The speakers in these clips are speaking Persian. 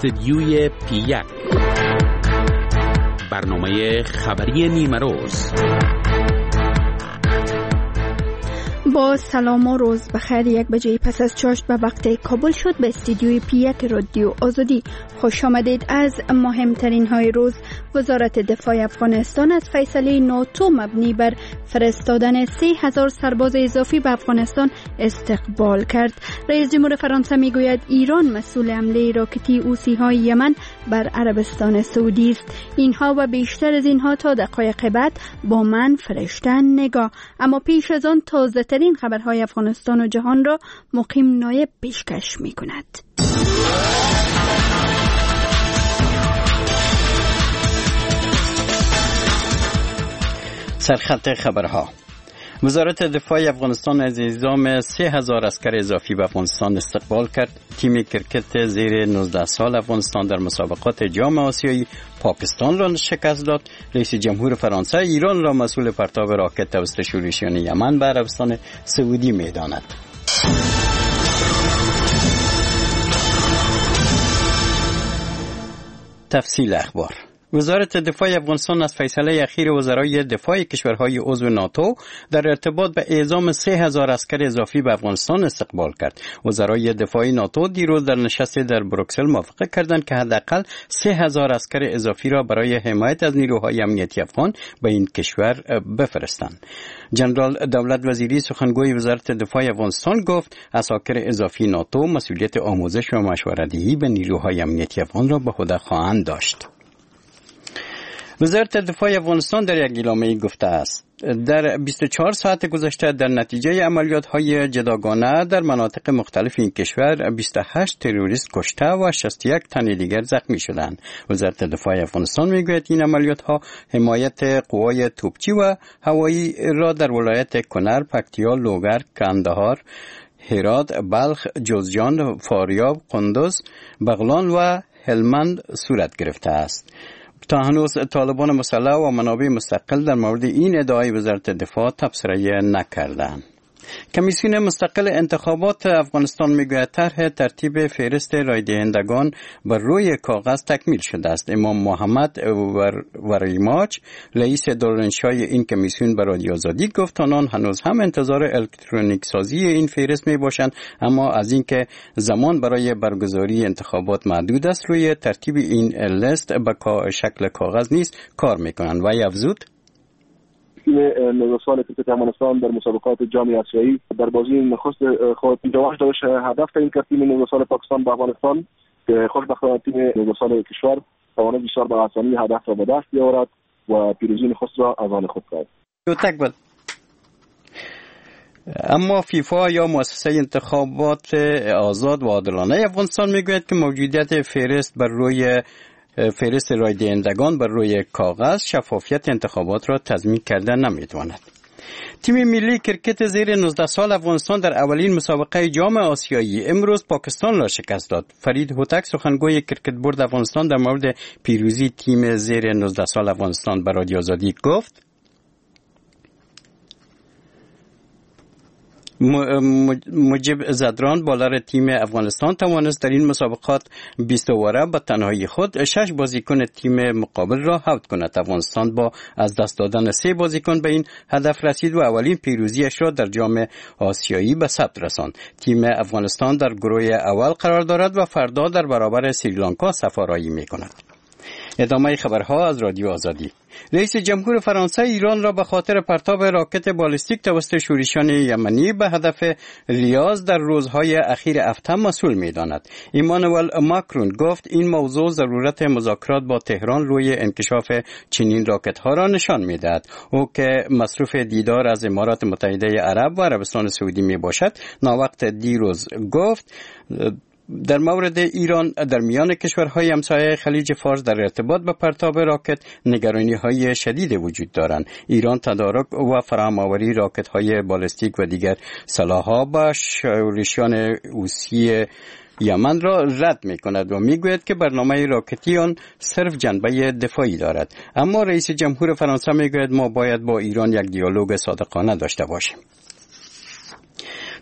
استدیوی پی1 برنامه خبری نیمه روز. با سلام و روز بخیر. 1 بجه پس از چاشت به وقت کابل شد. به استودیوی پی1 رادیو آزادی خوش آمدید. از مهمترین های روز: وزارت دفاع افغانستان از فیصله ناتو مبنی بر فرستادن 3000 سرباز اضافی به افغانستان استقبال کرد. رئیس جمهور فرانسه میگوید ایران مسئول حمله راکتی حوثی‌های یمن بر عربستان سعودی است. اینها و بیشتر از اینها تا دقایق بعد با من فرشته نگاه. اما پیش از آن تازه ترین خبرهای افغانستان و جهان را مقیم نایب پیشکش می کند. سرخط خبرها: وزارت دفاع افغانستان از اعزام 3000 عسکر اضافی به افغانستان استقبال کرد. تیم کرکت زیر 19 سال افغانستان در مسابقات جام آسیایی پاکستان را شکست داد. رئیس جمهور فرانسه ایران را مسئول پرتاب راکت توسط شورشیان یمن به عربستان سعودی می‌داند. تفصیل اخبار: وزارت دفاع افغانستان از فیصله اخیر وزرای دفاع کشورهای عضو ناتو در ارتباط به اعزام 3000 عسکر اضافی به افغانستان استقبال کرد. وزرای دفاع ناتو دیروز در نشست در بروکسل موافقت کردند که حداقل 3000 عسکر اضافی را برای حمایت از نیروهای امنیتی افغان به این کشور بفرستند. جنرال دولت وزیری سخنگوی وزارت دفاع افغانستان گفت عساکر اضافی ناتو مسئولیت آموزش و مشوره‌دهی به نیروهای امنیتی افغان را به عهده خواهند داشت. وزارت دفاع افغانستان در یک اعلامیه گفته است در 24 ساعت گذشته در نتیجه عملیات‌های جداگانه در مناطق مختلف این کشور 28 تروریست کشته و 61 تن دیگر زخمی شدند. وزارت دفاع افغانستان میگوید این عملیات‌ها حمایت قوای توپچی و هوایی را در ولایت کنر، پکتیا، لوگر، کندهار، هرات، بلخ، جوزجان، فاریاب، قندوز، بغلان و هلمند صورت گرفته است. تا هنوز طالبان مسلح و منابع مستقل در مورد این ادعای وزارت دفاع تبصره نکردند. کمیسیون مستقل انتخابات افغانستان میگوید طرح ترتیب فهرست رای دهندگان بر روی کاغذ تکمیل شده است. امام محمد وریماچ رئیس دارالانشای این کمیسیون به رادیو آزادی گفت آنان هنوز هم انتظار الکترونیک سازی این فهرست می باشند، اما از اینکه زمان برای برگزاری انتخابات محدود است روی ترتیب این لیست به شکل کاغذ نیست کار میکنند. و افزود تیم 19 سال کرکت افغانستان در مسابقات جام آسیایی در بازی نخست خود جواش داشت هدف تعیین کرد تیم 19 سال پاکستان به افغانستان که خوشبختانه تیم 19 سال کشور توانست بسیار به آسانی هدف را به دست بیاورد و پیروزی نخست را از آن خود کرد. اما فیفا یا مؤسسه انتخابات آزاد و عادلانه افغانستان میگوید که موجودیت فهرست رای دهندگان بر روی کاغذ شفافیت انتخابات را تضمین کرده نمیتواند. تیم ملی کرکت زیر 19 سال افغانستان در اولین مسابقه جام آسیایی امروز پاکستان را شکست داد. فرید هوتک سخنگوی کرکت بورد افغانستان در مورد پیروزی تیم زیر 19 سال افغانستان به رادیو آزادی گفت مجب زدران بالر تیم افغانستان توانست در این مسابقات 20 اوره با تنهایی خود 6 بازیکن تیم مقابل را حوت کند. افغانستان با از دست دادن 3 بازیکن به این هدف رسید و اولین پیروزیش را در جام آسیایی به ثبت رساند. تیم افغانستان در گروه اول قرار دارد و فردا در برابر سریلانکا سفارایی می‌کند. ادامه خبرها از رادیو آزادی. رئیس جمهور فرانسه ایران را به خاطر پرتاب راکت بالستیک توسط شورشیان یمنی به هدف ریاض در روزهای اخیر هفته مسئول می‌داند. ایمانوئل ماکرون گفت این موضوع ضرورت مذاکرات با تهران روی انکشاف چنین راکت‌ها را نشان می‌دهد. او که مصروف دیدار از امارات متحده عرب و عربستان سعودی میباشد ناوقت دیروز گفت در مورد ایران در میان کشورهای همسایه خلیج فارس در ارتباط به پرتاب راکت نگرانی‌های شدید وجود دارند. ایران تدارک و فراهم‌آوری راکت‌های بالستیک و دیگر سلاح‌ها با شورشیان حوثی یمن را رد می‌کند و می‌گوید که برنامه راکتی آن صرف جنبه دفاعی دارد. اما رئیس جمهور فرانسه می‌گوید ما باید با ایران یک دیالوگ صادقانه داشته باشیم.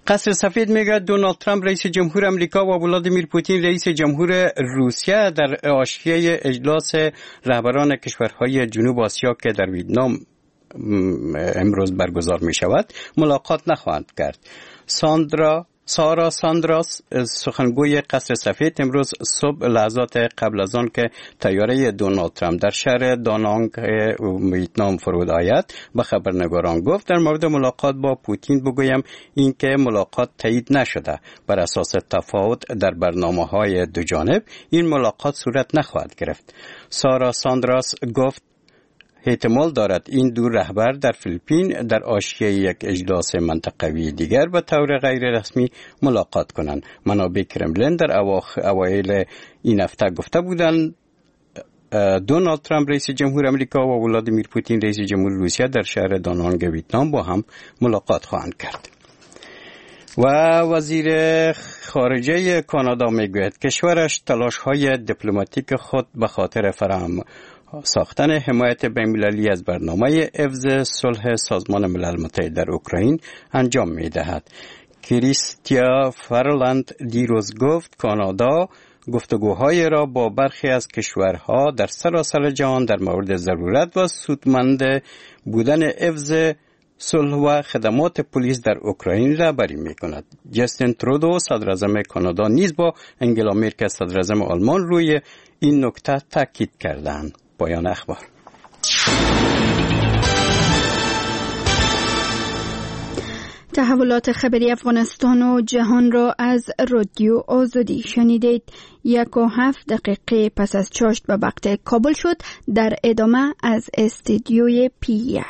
قصر سفید میگه دونالد ترامپ رئیس جمهور امریکا و ولادیمیر پوتین رئیس جمهور روسیه در حاشیه اجلاس رهبران کشورهای جنوب آسیا که در ویتنام امروز برگزار می شود ملاقات نخواهند کرد. سارا ساندراس سخنگوی قصر سفید امروز صبح لحظات قبل از آن که طیاره دونالد ترامپ در شهر دانانگ ویتنام فرود آید به خبرنگاران گفت در مورد ملاقات با پوتین بگویم اینکه ملاقات تایید نشده. بر اساس تفاوت در برنامه‌های دو جانب این ملاقات صورت نخواهد گرفت. سارا ساندراس گفت احتمال دارد این دو رهبر در فیلیپین در حاشیه یک اجلاس منطقوی دیگر به طور غیر رسمی ملاقات کنند. منابع کرملین در اوایل این هفته گفته بودند دونالد ترامپ رئیس جمهور امریکا و ولادیمیر پوتین رئیس جمهور روسیه در شهر دانانگ ویتنام با هم ملاقات خواهند کرد. و وزیر خارجه کانادا میگوید کشورش تلاش‌های دیپلماتیک خود به خاطر فراهم ساختن حمایت بین‌المللی از برنامه حفظ صلح سازمان ملل متحد در اوکراین انجام می‌دهد. کریستیا فرلند دیروز گفت کانادا گفتگوهای را با برخی از کشورها در سراسر جهان در مورد ضرورت و سودمند بودن حفظ صلح و خدمات پلیس در اوکراین رهبری می‌کند. جاستین ترودو صدراعظم کانادا نیز با انگلا مرکل صدراعظم آلمان روی این نکته تاکید کردند. پایان اخبار. تحولات خبری افغانستان و جهان را از رادیو آزادی شنیدید. 1:07 پس از چاشت به وقت کابل شد. در ادامه از استودیوی P1.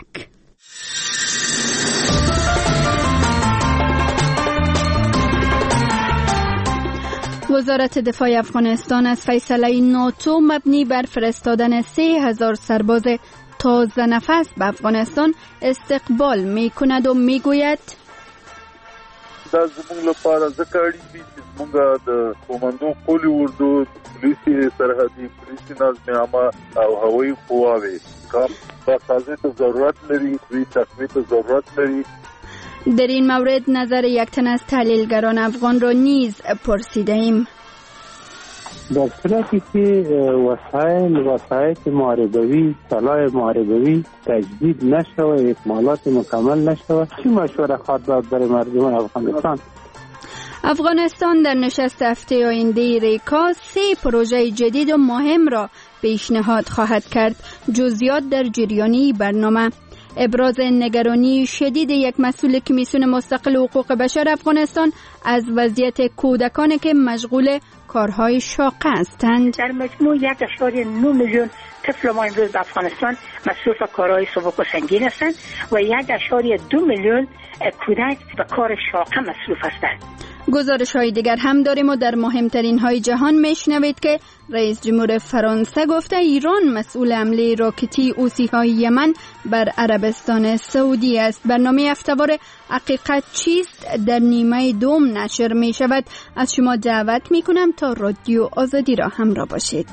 وزارت دفاع افغانستان از فیصله ناتو مبنی بر فرستادن 3000 سرباز تازه نفس به افغانستان استقبال می کند و می گوید دا زمونږ لپاره ځکه اړین دي چې زمونږ د کومندو پولی اردو پولیسي سرحدي پولیسي نظم عامه او هوایي قواوې کار په تازه ته ضرورت لري دوی تقویت ته ضرورت لري. در این مورد نظر یک تن از تحلیلگران افغان را نیز پرسیده ایم. در صورتی که وسایل محاربوی سلاح محاربوی تجدید نشود و اکمالات مکمل نشود چی مشوره خواهد داد برای مردم افغانستان؟ افغانستان در نشست هفته آینده ریکا 3 پروژه جدید و مهم را پیشنهاد خواهد کرد. جزئیات در جریانی برنامه. ابراز نگرانی شدید یک مسئول کمیسیون مستقل حقوق بشر افغانستان از وضعیت کودکانی که مشغول کارهای شاقه هستند. در مجموع 1.9 میلیون طفل ما امروز در افغانستان مصروف کارهای سبک و سنگین هستند و 1.2 میلیون کودک به کار شاقه مصروف هستند. گزارش های دیگر هم داریم و در مهمترین های جهان میشنوید که رئیس جمهور فرانسه گفته ایران مسئول حمله راکتی حوثی‌های یمن بر عربستان سعودی است. برنامه هفته‌وار حقیقت چیست در نیمه دوم نشر می شود. از شما دعوت می کنم تا رادیو آزادی را همراه باشید.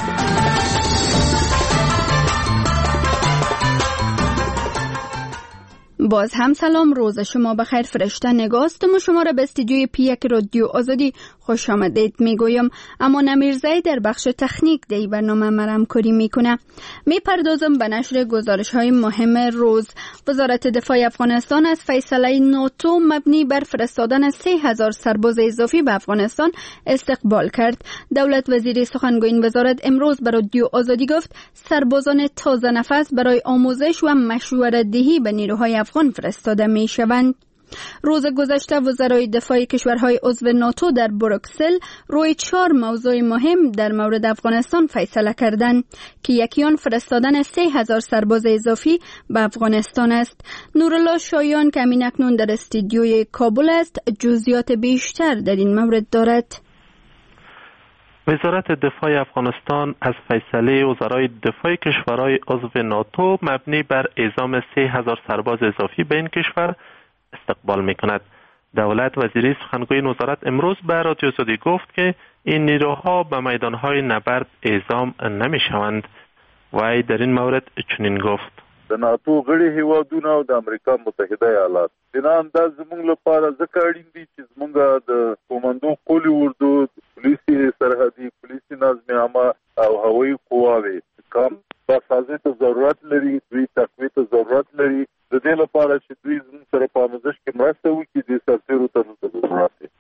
باز هم سلام، روز شما بخیر. فرشته نگاستم و شما را به استودیوی P1 رادیو آزادی خوش آمدید میگویم. اما نمیرزایی در بخش تکنیک دی برنامه مرام کاری میکنه. میپردازم به نشر گزارش های مهم روز. وزارت دفاع افغانستان از فیصله ناتو مبنی بر فرستادن 3000 سرباز اضافی به افغانستان استقبال کرد. دولت وزیر سخنگوی این وزارت امروز به رادیو آزادی گفت سربازان تازه نفس برای آموزش و مشورت دهی به نیروهای افغان فرستاده می شوند. روز گذشته وزرای دفاع کشورهای عضو ناتو در بروکسل روی 4 موضوع مهم در مورد افغانستان فیصله کردند که یکی آن فرستادن 3000 سرباز اضافی به افغانستان است. نورالله شایان که همین اکنون در استودیوی کابل است جزئیات بیشتر در این مورد دارد. وزارت دفاع افغانستان از فیصله وزرای دفاع کشورهای عضو ناتو مبنی بر اعزام 3000 سرباز اضافی به این کشور استقبال می‌کند. دولت وزیر سخنگوی این وزارت امروز به رادیو آزادی گفت که این نیروها به میدانهای نبرد اعزام نمی‌شوند. وی در این مورد چنین گفت: د ناتو غړي هیوادونه او د امریکا متحده ایالات. بنان دا زموږ لپاره ځکه اړین دي چې زموږ د کومندو قولي اردو، پولیسي سرحدي، پولیسي نظم عامه او هوایي قواوې کم بسازه ته ضرورت لري، دوی تقویه ته ضرورت لري. د دې لپاره چې دوی زموږ سره په آموزش کې مرسته وکړي، د سرتیرو ته ضرورت دی.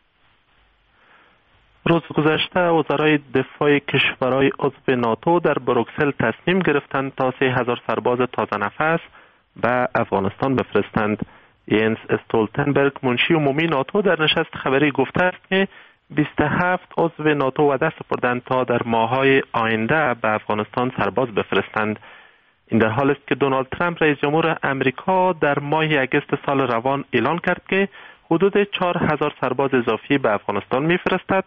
روز گذشته وزرای دفاع کشورهای عضو ناتو در بروکسل تصمیم گرفتند تا 3000 سرباز تازه نفس به افغانستان بفرستند. ینس استولتنبرگ منشی عمومی ناتو در نشست خبری گفته است که 27 عضو ناتو وعده سپردند تا در ماه‌های آینده به افغانستان سرباز بفرستند. این در حالی است که دونالد ترامپ رئیس جمهور امریکا در ماه اگست سال روان اعلان کرد که حدود 4000 سرباز اضافی به افغانستان می‌فرستد.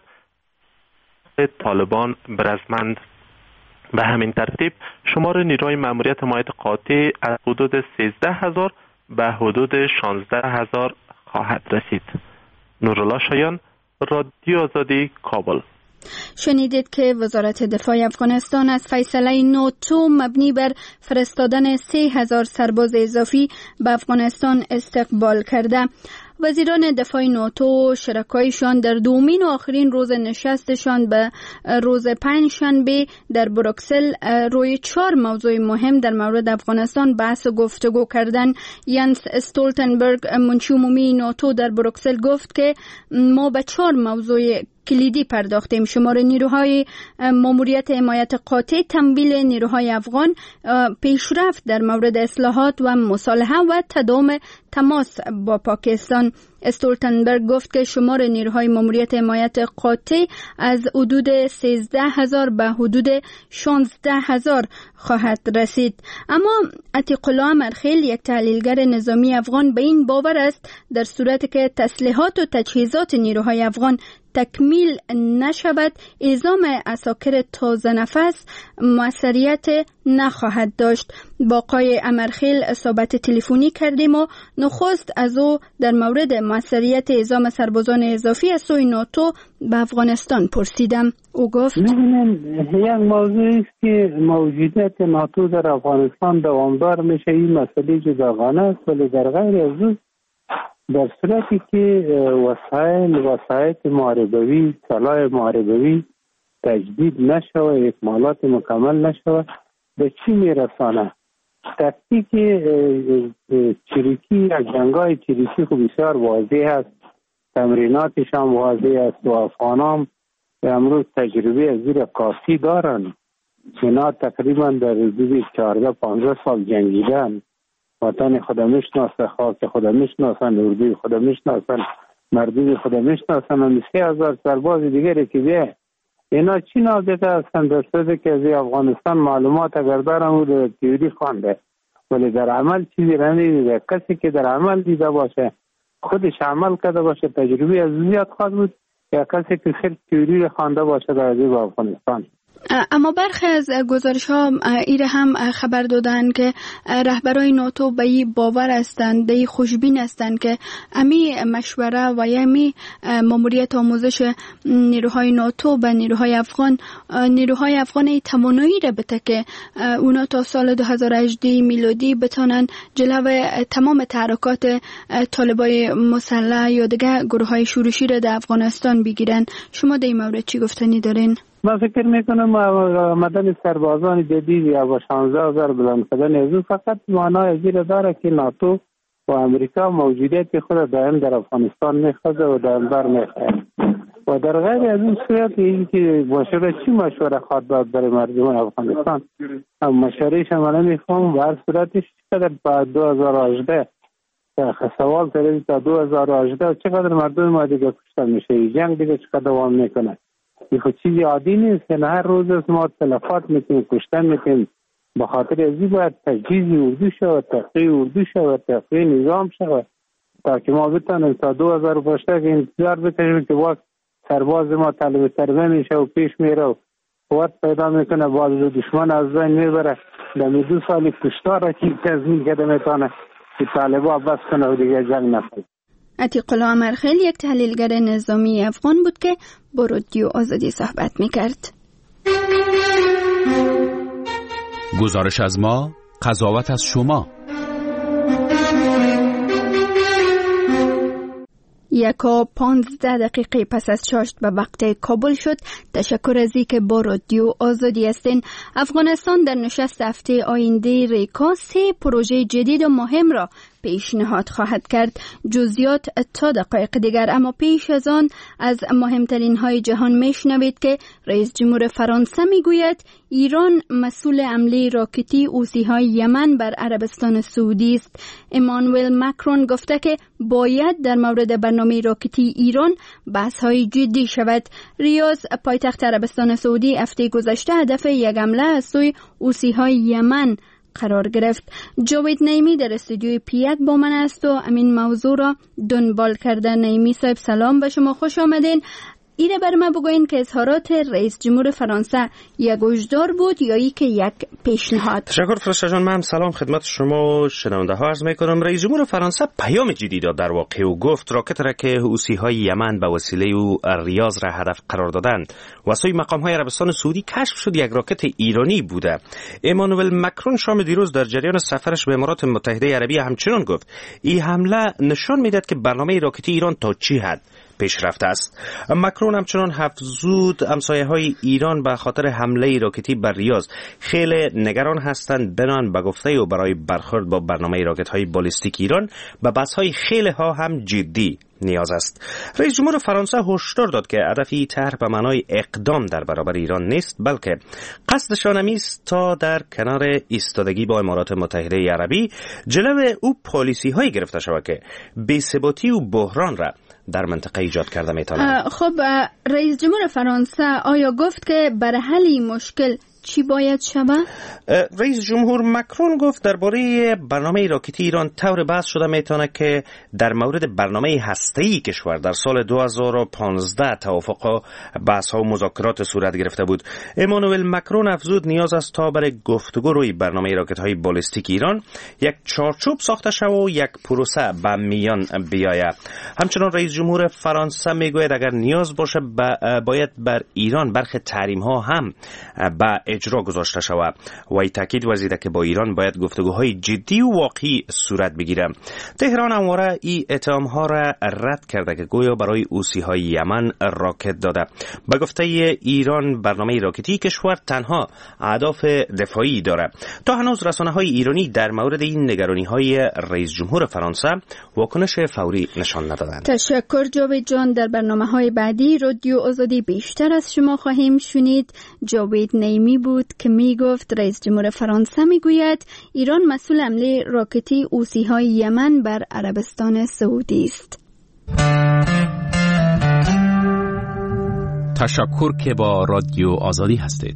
طالبان برزمند. به همین ترتیب شمار نیروهای مأموریت حمایت قاطع از حدود 13000 به حدود 16000 خواهد رسید. نورالله شایان، رادیو آزادی، کابل. شنیدید که وزارت دفاع افغانستان از فیصله ناتو مبنی بر فرستادن 3000 سرباز اضافی به افغانستان استقبال کرده. وزیران دفاع ناتو شرکایشان در دومین و آخرین روز نشستشان به روز پنجشنبه در بروکسل روی 4 موضوع مهم در مورد افغانستان بحث و گفتگو کردند. ینس استولتنبرگ منشی عمومی ناتو در بروکسل گفت که ما به 4 موضوع کلیدی پرداختیم: شمار نیروهای ماموریت حمایت قاطع، تمویل نیروهای افغان، پیشرفت در مورد اصلاحات و مصالحه و تداوم تماس با پاکستان. استولتنبرگ گفت که شمار نیروهای ماموریت حمایت قاطع از حدود 13000 به حدود 16000 خواهد رسید. اما عتیق الله امرخیل، یک تحلیلگر نظامی افغان، به این باور است در صورتی که تسلیحات و تجهیزات نیروهای افغان تکمیل نشود، اعزام عساکر تازه نفس موثریت نخواهد داشت. با آقای امرخیل صحبت تلفنی کردیم و نخست از او در مورد موثریت اعزام سربازان اضافی از سوی ناتو به افغانستان پرسیدم. او گفت یک موضوع است که موجودیت ناتو در افغانستان دوامدار میشه. این مسئله جداگانه است، ولی در غیر از او در صورتی که وسایط محاربوی، سلاح محاربوی تجدید نشود، اکمالات مکمل نشود، به چی میرسانه؟ تکتیک چریکی یا جنگای چریکی خب بسیار واضح است، تمریناتش هم واضح است و افغانان امروز تجربه از زیر کافی دارند. اینا تقریبا در حدود 14-15 سال جنگیدن، وطن خود میشناسن، خاک خود میشناسن، اردوی خود میشناسن، مردم خود میشناسن. و 3000 سرباز دیگری که بیه اینا چی نابده هستن؟ در صورتی که از افغانستان معلومات اگر دارن او در تیوری خوانده ولی در عمل چیزی را ندیده. کسی که در عمل دیده باشه، خودش عمل کرده باشه، تجربه از زیاد خواهد بود، یا کسی که صرف تیوری خوانده باشه در عزیز افغانستان. اما برخی از گزارش ها ایره هم خبر دادن که رهبرای ناتو به این باور هستند، به این خوشبین هستند که امی مشوره و امی ماموریت آموزش نیروهای ناتو به نیروهای افغان ای توانایی را بده که اونا تا سال 2018 میلادی بتانن جلو تمام تحرکات طالبای مسلح یا دیگه گروه های شورشی را در افغانستان بگیرن. شما در این مورد چی گفتنی دارین؟ من فکر میکنم آمدن سربازان جدید یا با 16000 بلند شدن از او فقط معنای ازیر داره که ناتو و امریکا موجودیت خود دائم در افغانستان میخواد و دائم بر میخواد. و در غیر از این صورت این که مشوره چی مشوره خواهد داد برای مردم افغانستان؟ مشورهش هم نمیخوام و هر صورتش چقدر با 2018 سوال ترید تا 2018 چقدر مردم ما دیگه کشته میشه، جنگ دیگه چقدر دوام میکنه. این خود چیزی عادی نیست. هر روز از ما تلفات میکنیم، کشتن میکنیم. به خاطر ازی باید تجهیز اردو شود، تقویه اردو شود، تقویه نظام شود تا که ما بتانیم تا 2018 که انتظار بکنیم که وقت سرباز ما طالب تربیه میشه و پیش میره و قوت پیدا میکنه، باز دشمن از بین میبره. در 2 سال کشتار را که تضمین کرده میتونه که طالبا بس کنه و دیگه جنگ نکنه. عتیق الله امرخیل یک تحلیلگر نظامی افغان بود که با رادیو آزادی صحبت میکرد. گزارش از ما قضاوت از شما. 1:15 پس از چاشت به وقت کابل شد. تشکر از اینکه با رادیو آزادی هستین. افغانستان در نشست هفته آینده ریکا 3 پروژه جدید و مهم را پیشنهاد خواهد کرد. جزئیات تا دقایق دیگر، اما پیش از آن از مهمترین های جهان میشنوید که رئیس جمهور فرانسه میگوید ایران مسئول حمله راکتی حوثی‌های یمن بر عربستان سعودی است. امانوئل مکرون گفته که باید در مورد برنامه راکتی ایران بحث‌های جدی شود. ریاض، پایتخت عربستان سعودی، هفته گذشته هدف یک حمله از سوی حوثی‌های یمن قرار گرفت. جاوید نعیمی در استودیوی پیک با من است و همین موضوع را دنبال کرده. نعیمی صاحب سلام به شما، خوش آمدین. ایره بر ما بگوین که اظهارات رئیس جمهور فرانسه یک هشدار بود یا ای که یک پیشنهاد؟ تشکر فرشته جان. من سلام خدمت شما شنونده ها عرض میکنم. رئیس جمهور فرانسه پیام جدی داد در واقع و گفت راکت را که حوثی‌های یمن به وسیله او ریاض را هدف قرار دادند و سوی مقام‌های عربستان سعودی کشف شد یک راکت ایرانی بوده. امانوئل مکرون شام دیروز در جریان سفرش به امارات متحده عربیه همچنین گفت این حمله نشان میدهد که برنامه راکتی ایران تا چه حد پیشرفته است. مکرون همچنان افزود همسایه‌های ایران به خاطر حمله راکتی بر ریاض خیلی نگران هستند، بنان به گفته او برای برخورد با برنامه راکت‌های بالستیک ایران به بحث‌های خیلی ها هم جدی نیاز است. رئیس جمهور فرانسه هشدار داد که هدفی طرح به معنای اقدام در برابر ایران نیست، بلکه قصدشان است تا در کنار ایستادگی با امارات متحده عربی جلو او پالیسی های گرفته شود که بی‌ثباتی و بحران را در منطقه ایجاد کرده میتواند. خب رئیس جمهور فرانسه آیا گفت که برای حل این مشکل چی باید شود؟ رئیس جمهور مکرون گفت درباره برنامه راکتی ایران طور بحث شده میتونه که در مورد برنامه هسته‌ای کشور در سال 2015 توافق بحث ها و مذاکرات صورت گرفته بود. امانوئل مکرون افزود نیاز است تا برای گفتگو روی برنامه راکت های بالستیک ایران یک چارچوب ساخته شود و یک پروسه به میان بیاید. همچنان رئیس جمهور فرانسه میگوید اگر نیاز باشه باید بر ایران برخی تحریم ها هم به اجرا گذاشته شود و ای تاکید ورزیده که با ایران باید گفتگوهای جدی و واقعی صورت بگیره. تهران همواره این اتهام‌ها را رد کرده که گویا برای حوثی‌های یمن راکت داده. به گفته ایران برنامه راکتی کشور تنها اهداف دفاعی داره. تا هنوز رسانه‌های ایرانی در مورد این نگرانی‌های رئیس جمهور فرانسه واکنش فوری نشان ندادند. تشکر جاوید جان. در برنامه‌های بعدی رادیو آزادی بیشتر از شما خواهیم شنید. جاوید نعیمی بود که می گفت رئیس جمهور فرانسه می گوید ایران مسئول حمله راکتی حوثی‌های یمن بر عربستان سعودی است. تشکر که با رادیو آزادی هستید.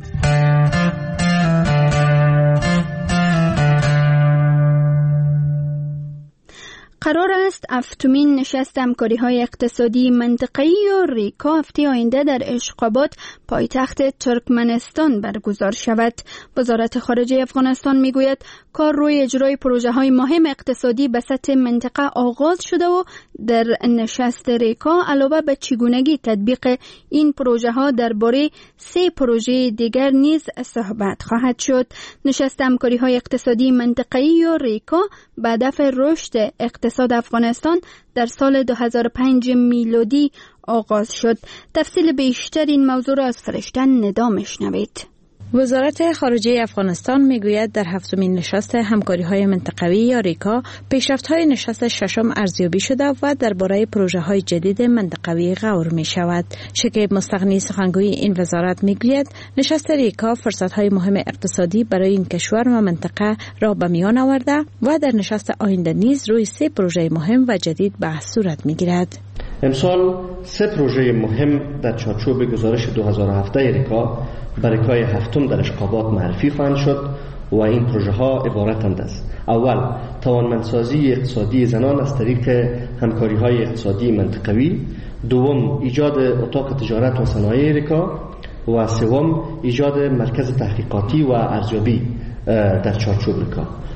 قرار است هفتمین نشست همکاری‌های اقتصادی منطقه‌ای و ریکا هفته آینده در اشقاباد پایتخت ترکمنستان برگزار شود. وزارت خارجه افغانستان میگوید کار روی اجرای پروژه‌های مهم اقتصادی به سطح منطقه آغاز شده و در نشست ریکا علاوه به چگونگی تطبیق این پروژه‌ها درباره 3 پروژه دیگر نیز صحبت خواهد شد. نشست همکاری‌های اقتصادی منطقه‌ای و ریکا به هدف رشد اقتصاد افغانستان در سال 2005 میلادی آغاز شد. تفصیل بیشتر این موضوع را از فرشته ندا میشنوید. وزارت خارجه افغانستان میگوید در هفتمین نشست همکاری‌های منطقوی یا ریکا پیشرفت‌های نشست ششم ارزیابی شده و درباره پروژه‌های جدید منطقوی غور می‌شود. شکیب مستغنی سخنگوی این وزارت میگوید نشست ریکا فرصت‌های مهم اقتصادی برای این کشور و منطقه را به میان آورده و در نشست آینده نیز روی 3 پروژه مهم و جدید بحث صورت می‌گیرد. امسال 3 پروژه مهم در چارچوب گزارش 2017 ریکا برای هفتم در اشقابات معرفی خواهند شد و این پروژه ها عبارتند است: اول، توانمندسازی اقتصادی زنان از طریق همکاری های اقتصادی منطقوی. دوم، ایجاد اتاق تجارت و صنایع ریکا. و سوم، ایجاد مرکز تحقیقاتی و ارزیابی در چارچوب ریکا.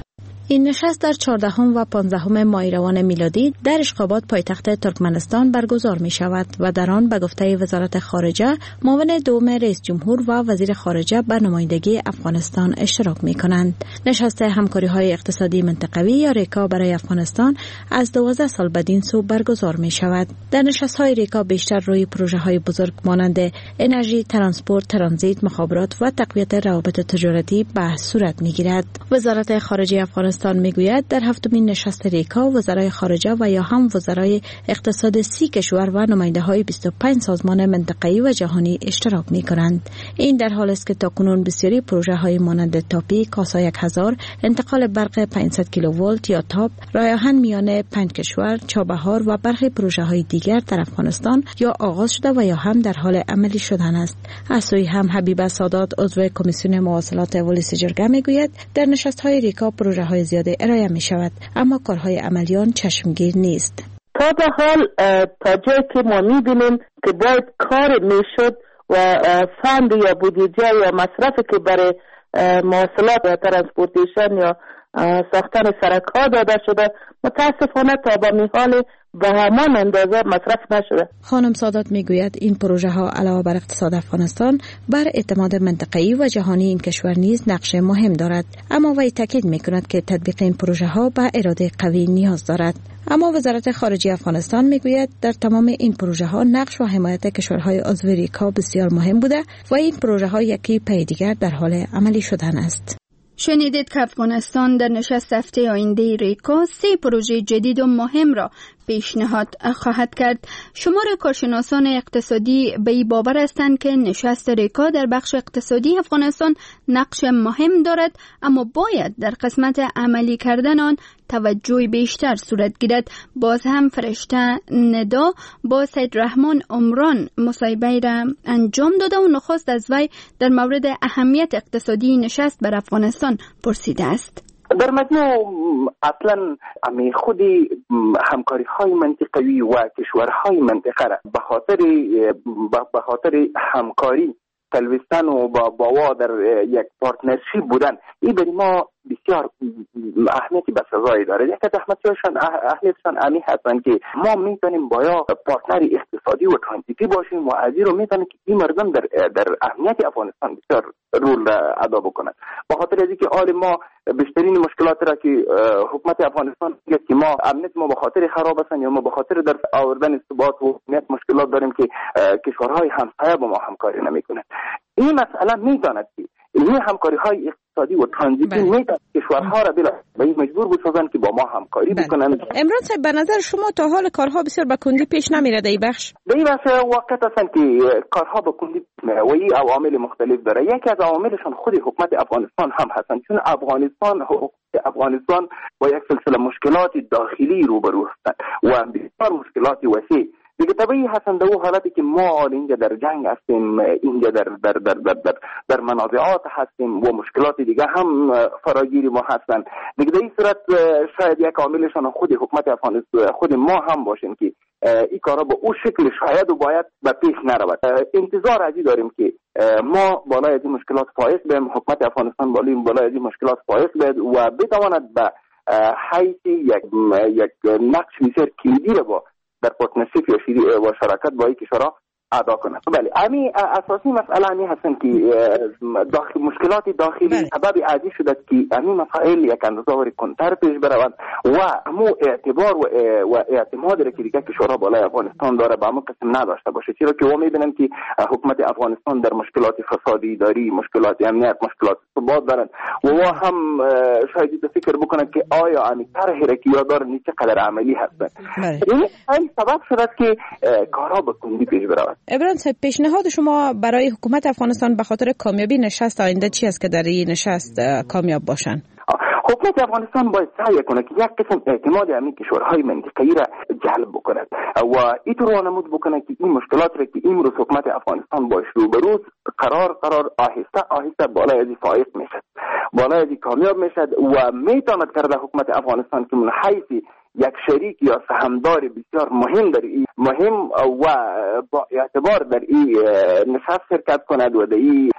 این نشست در 14 و 15 ماه روان میلادی در اشخابات پایتخت ترکمنستان برگزار می شود و در آن به گفته وزارت خارجه معاون دوم رئیس جمهور و وزیر خارجه به نمایندگی افغانستان اشتراک می کنند. نشست همکاری های اقتصادی منطقوی یا ریکا برای افغانستان از 12 سال بدین سو برگزار می شود. در نشست های ریکا بیشتر روی پروژه های بزرگ مانند انرژی، ترانسپورت، ترانزیت، مخابرات و تقویت روابط تجارتی بحث صورت می گیرد. وزارت خارجه افغانستان میگوید در هفتمین نشست ریکا وزرای خارجه و یا هم وزرای اقتصاد 30 کشور و نماینده های 25 سازمان منطقه‌ای و جهانی اشتراک می کنند. این در حالی است که تاکنون بسیاری پروژه های مانند تاپی، کاسا 1000، انتقال برق 500 کیلوولت یا تاپ، راه آهن میان 5 کشور، چابهار و برخی پروژه های دیگر در افغانستان یا آغاز شده و یا هم در حال عملی شدن است. از سوی هم حبیبه سادات عضو کمیسیون مواصلات ولایت جرگه میگوید در نشست های ریکا پروژه های زیاده ارائه می شود اما کارهای عملیان چشمگیر نیست. تا به حال تا جایی که ما می بینیم که باید کار می شد و فند یا بودجه یا مصرفی که برای مواصلات یا ترانسپورتیشن یا ساختن سرک ها داده شده متاسفانه تا به میحال به همان اندازه مصرف نشده. خانم سادات میگوید این پروژه ها علاوه بر اقتصاد افغانستان بر اعتماد منطقه‌ای و جهانی این کشور نیز نقش مهم دارد، اما وی تاکید میکند که تطبیق این پروژه ها به اراده قوی نیاز دارد. اما وزارت خارجه افغانستان میگوید در تمام این پروژه ها نقش و حمایت کشورهای عضو ریکا بسیار مهم بوده و این پروژه ها یکی پی دیگر در حال عملی شدن است. شنیدید که افغانستان در نشست هفته آینده ریکا 3 پروژه جدید و مهم را پیشنهاد خواهد کرد. شمار کارشناسان اقتصادی به این باور هستند که نشست ریکا در بخش اقتصادی افغانستان نقش مهم دارد، اما باید در قسمت عملی کردن آن توجه بیشتر صورت گیرد. باز هم فرشته ندا با سید رحمان عمران مصاحبه را انجام داده و نخست از وی در مورد اهمیت اقتصادی نشست بر افغانستان پرسیده است. در مجموع اصلا خود همکاری های منطقوی و کشورهای منطقه را به خاطر همکاری تلویستن و با باوا در یک پارتنرشیپ بودن این برای ما بسیار اهمیتی بسزایی داره. یک از اهمیتشان امی هستند که ما میتونیم باید پارتنر اقتصادی و ترانزیتی باشیم و از این رو میتونیم که این مردم در اهمیت افغانستان بسیار رول ادا بکنند. به خاطر از اینکه حال ما بیشترین مشکلات را که حکومت افغانستان میگه که ما امنیت ما به خاطر خراب هستند یا ما به خاطر در آوردن ثبات و امنیت مشکلات داریم که کشورهای همسایه با ما همکاری نمیکنند. این مسئله میتواند که این همکاری های اقتصادی و ترانزیتی میتواند کشورها را به این مجبور بسازند که با ما همکاری بکنند. عمران صاحب به نظر شما تا حال کارها بسیار به کندی پیش نمیره در این بخش؟ در این بخش واقعیت هستند که کارها به کندی میره و این عوامل مختلف داره. یکی از عواملشان خود حکومت افغانستان هم هستند، چون افغانستان با یک سلسله مشکلات داخلی روبرو هستند و بسیار مشکلات وسیع دیگه طبیعی هستند. در حالتی که ما اینجا در جنگ هستیم، اینجا در منازعات هستیم و مشکلات دیگه هم فراگیر ما هستند دیگه. در این صورت شاید یک عاملشان خود حکومت افغانستان خود ما هم باشیم که این کارا به اون شکل شاید و باید به پیش نرود. انتظار ازی داریم که ما بالای از این مشکلات فائز بیم، حکومت افغانستان بالای از این مشکلات فائز بید و بتواند به حیث یک نقش بسیار کلیدی را با در پارتنرشیپ یا و شراکت با این کشورها ادا کنند. بله، همین اساسی مسئله همین هستند که مشکلات داخلی سبب ازی شده که همین مسائل یک اندازه کنتر پیش بروند و همون اعتبار و اعتماد را که دیگه کشورها بالای افغانستان داره به همون قسم نداشته باشه. چرا که ما میبینیم که حکومت افغانستان در مشکلات فسادی داری، مشکلات امنیت، مشکلات ثبات دارند و هم شاید فکر بکنند که آیا همین طرحی را که یاد دارند چقدر عملی هستند. این سبب شده که کارها به کندی پیش برود. عمران صاحب، پیشنهاد شما برای حکومت افغانستان به خاطر کامیابی نشست آینده چی است که در این نشست کامیاب باشن؟ حکومت افغانستان باید سعی کنه که یک قسم اعتماد همین کشورهای منطقه‌ای را جلب بکند و اینطور وانمود بکنه که این مشکلات را که امروز حکومت افغانستان باش روبروست قرار آهسته بالای از فائق میشد، بالای از کامیاب میشد و میتواند کرده حکومت افغانستان که من حیث یک شریک یا سهامدار بسیار مهم و با اعتبار در این نشست شرکت کند و در این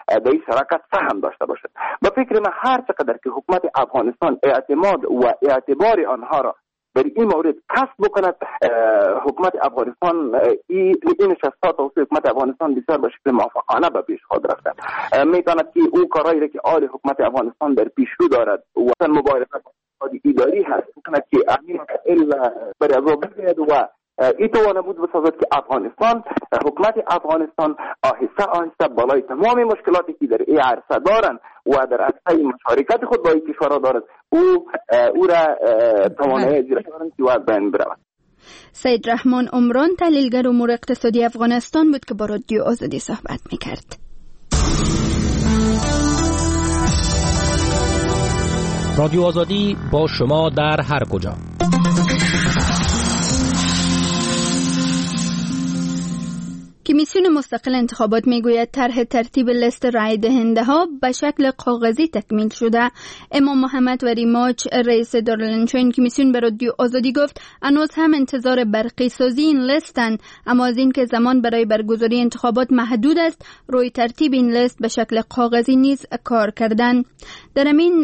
در این شراکت سهم داشته باشد. به فکر من هر چقدر که حکومت افغانستان اعتماد و اعتبار آنها را در این مورد کسب بکند، حکومت افغانستان این نشستات توسط حکومت افغانستان بسیار به شکل موفقانه به پیش خواهد رفت. میتواند که او کارهایی را که آل حکومت افغانستان در پیش رو دارد و مبارزه اداری هست بکند که این مسائل برای از بگیرد و این توانه بود بسازد که افغانستان، حکومت افغانستان آهسته آهسته بالای تمام مشکلاتی که در این عرصه دارند و در عرصه مشارکت خود با این کشورها دارد او را توانایی اجرا کنند که از بین برود. سید رحمان عمران، تحلیلگر امور اقتصادی افغانستان بود که با رادیو آزادی صحبت می‌کرد. رادیو آزادی با شما در هر کجا. کمیسیون مستقل انتخابات میگوید طرح ترتیب لیست رای دهنده ها به شکل کاغذی تکمیل شده. امام محمد وریماچ، رئیس دارالانشا این کمیسیون، به رادیو آزادی گفت هنوز هم انتظار برقی سازی این لیستند، اما از این که زمان برای برگزاری انتخابات محدود است، روی ترتیب این لیست به شکل کاغذی نیز کار کردند. در همین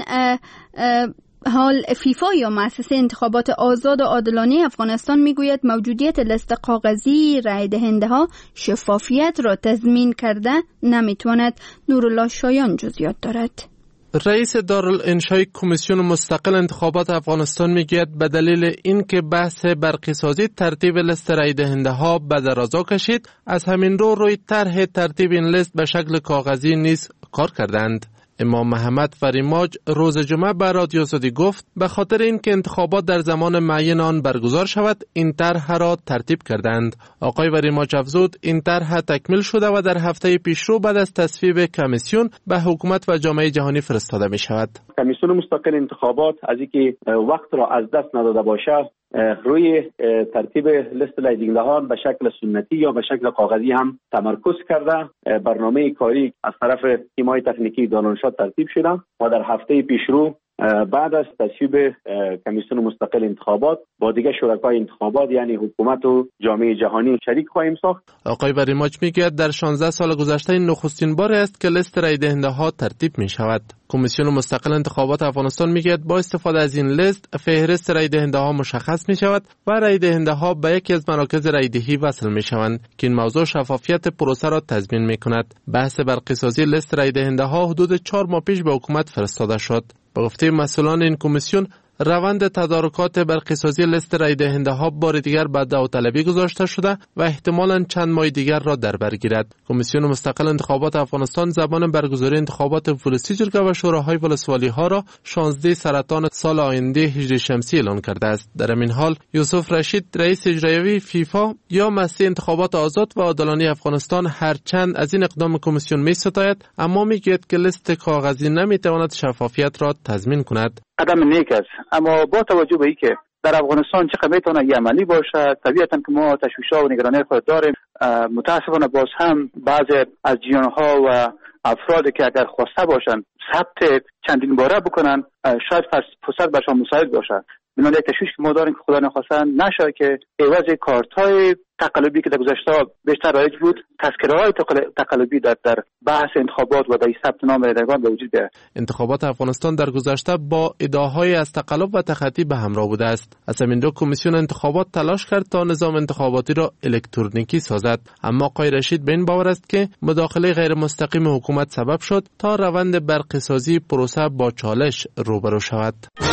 حال فیفا یا مؤسسه انتخابات آزاد و عادلانه افغانستان میگوید موجودیت لیست کاغذی رای دهنده ها شفافیت را تضمین کرده نمیتواند. نورالله شایان جزئیات دارد. رئیس دارالانشای کمیسیون مستقل انتخابات افغانستان میگوید به دلیل اینکه بحث برقی سازی ترتیب لیست رای دهنده ها به درازا کشید، از همین رو روی طرح ترتیب این لیست به شکل کاغذی نیز کار کردند. امام محمد وریماج روز جمعه به رادیو آزادی گفت به خاطر اینکه انتخابات در زمان معین آن برگزار شود این طرح را ترتیب کردند. آقای وریماج افزود این طرح تکمیل شده و در هفته پیشرو بعد از تصویب کمیسیون به حکومت و جامعه جهانی فرستاده می شود. کمیسیون مستقل انتخابات از اینکه وقت را از دست نداده باشد روی ترتیب لیست رای دهنده ها به شکل سنتی یا به شکل کاغذی هم تمرکز کرده. برنامه کاری از طرف تیم‌های تکنیکی دانشگاه ترتیب شده و در هفته پیشرو بعد از تصویب کمیسیون مستقل انتخابات با دیگر شرکای انتخابات یعنی حکومت و جامعه جهانی شریک خواهیم ساخت. آقای وریماچ میگوید در 16 سال گذشته این نخستین بار است که لیست رای دهنده ها ترتیب می شود. کمیسیون مستقل انتخابات افغانستان میگوید با استفاده از این لیست فهرست رای دهنده ها مشخص می شود و رای دهنده ها به یکی از مراکز رای دهی وصل می شوند که این موضوع شفافیت پروسه را تضمین می کند. بحث برقی لیست رای دهنده ها حدود 4 ماه پیش به حکومت فرستاده شد. به گفته مسئولان این کمیسیون روند تدارکات برقی‌سازی لیست رای دهنده ها بار دیگر به داوطلبی گذاشته شده و احتمالاً چند ماه دیگر را در بر گیرد. کمیسیون مستقل انتخابات افغانستان زمان برگزاری انتخابات ولسی جرگه و شوراهای ولسوالی ها را 16 سرطان سال آینده هجری شمسی اعلان کرده است. در این حال یوسف رشید، رئیس اجرایی فیفا یا مؤسسه انتخابات آزاد و عادلانه افغانستان، هرچند از این اقدام کمیسیون می‌ستاید اما میگوید که لیست کاغذی نمی‌تواند شفافیت را تضمین کند. قدم نیک است، اما با توجه به اینکه در افغانستان چقدر میتونه عملی باشه، طبیعتا که ما تشویش‌ها و نگرانی خود داریم. متاسفانه باز هم بعضی از جیان‌ها و افرادی که اگر خواسته باشن ثبت چندین باره بکنن شاید فرصت برشان مساعد باشه. بنابراین یک تشویش که ما داریم که خدا نخواسته نشه که عوض کارت‌های تقلبی که در گذشته بیشتر رایج بود، تذکره‌های تقلبی در بحث انتخابات و در ثبت نام رایگان به وجود بیاید. انتخابات افغانستان در گذشته با ادعاهای از تقلب و تخطی به همراه بوده است. از همین رو کمیسیون انتخابات تلاش کرد تا نظام انتخاباتی را الکترونیکی سازد، اما آقای رشید به این باور است که مداخله غیر مستقیم حکومت سبب شد تا روند برقی‌سازی پروسه با چالش روبرو شود.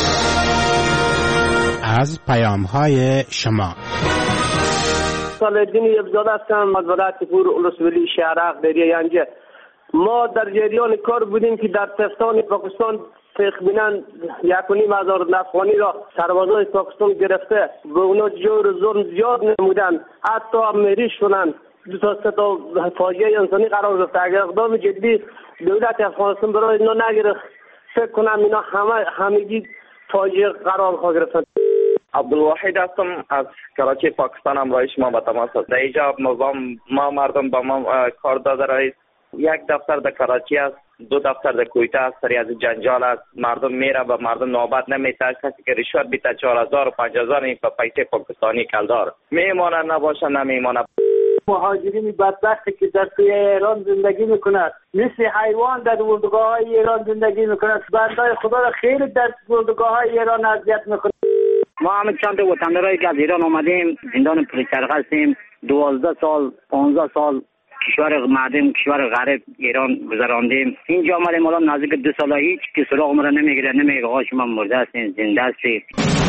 از پیام‌های شما صالح‌الدین یبزاده هستم از ولایت پور ولسوالی شهرک دریای ینجه. ما در جریان کار بودیم که در تفتان پاکستان تقریباً 1,500 افغانی را سربازای پاکستان گرفته و اونا جور ظلم زیاد نمودن، حتی امری شدن، 2 تا فاجعه انسانی قرار گرفت. اگر اقدام جدی دولت افغانستان برای اینا نگرفت فکر کنم اینا همگی فاجعه قرار خواهد گرفتن. عبدالواحد هستم از کراچی پاکستان. امروز شما با تماس هست. در اینجا ما مردم با ما کار داده رئیس. یک دفتر در کراچی است، 2 دفتر در کویته است. سری از جنجال است، مردم میره به مردم نوبت نمیده. کسی که رشوت بیته 4,000 و 5,000 این پیسه پاکستانی کلدار میمانه، نباشه نمیمانه. مهاجرین بدبختی که در توی ایران زندگی میکنند، مثل حیوان در اردوگاه های ایران زندگی میکنند. بندای خدا را خیلی در اردوگاه های ایران اذیت میکنند. ما هم چند تا وطندارایی که از ایران آمدیم زندان پلیچرخ هستیم. 12 سال 15 سال کشور مردم کشور غریب ایران گذراندیم. اینجا آمدیم الان نزدیک 2 سال هیچ که سراغ ما را نمیگیره، نمیگه آقا شما مرده هستین زنده هستید.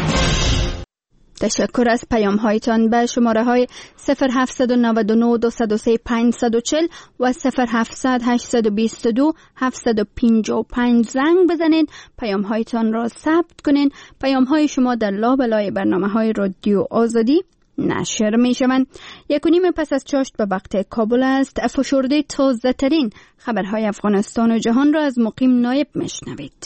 تشکر از پیام هایتان. به شماره های 0799 203 540 و 0700 822 755 زنگ بزنید. پیام هایتان را ثبت کنین. پیام های شما در لابلای برنامه های رادیو آزادی نشر می شوند. 1:30 پس از چاشت به وقت کابل است. فشرده تازه ترین خبرهای افغانستان و جهان را از مقیم نایب میشنوید.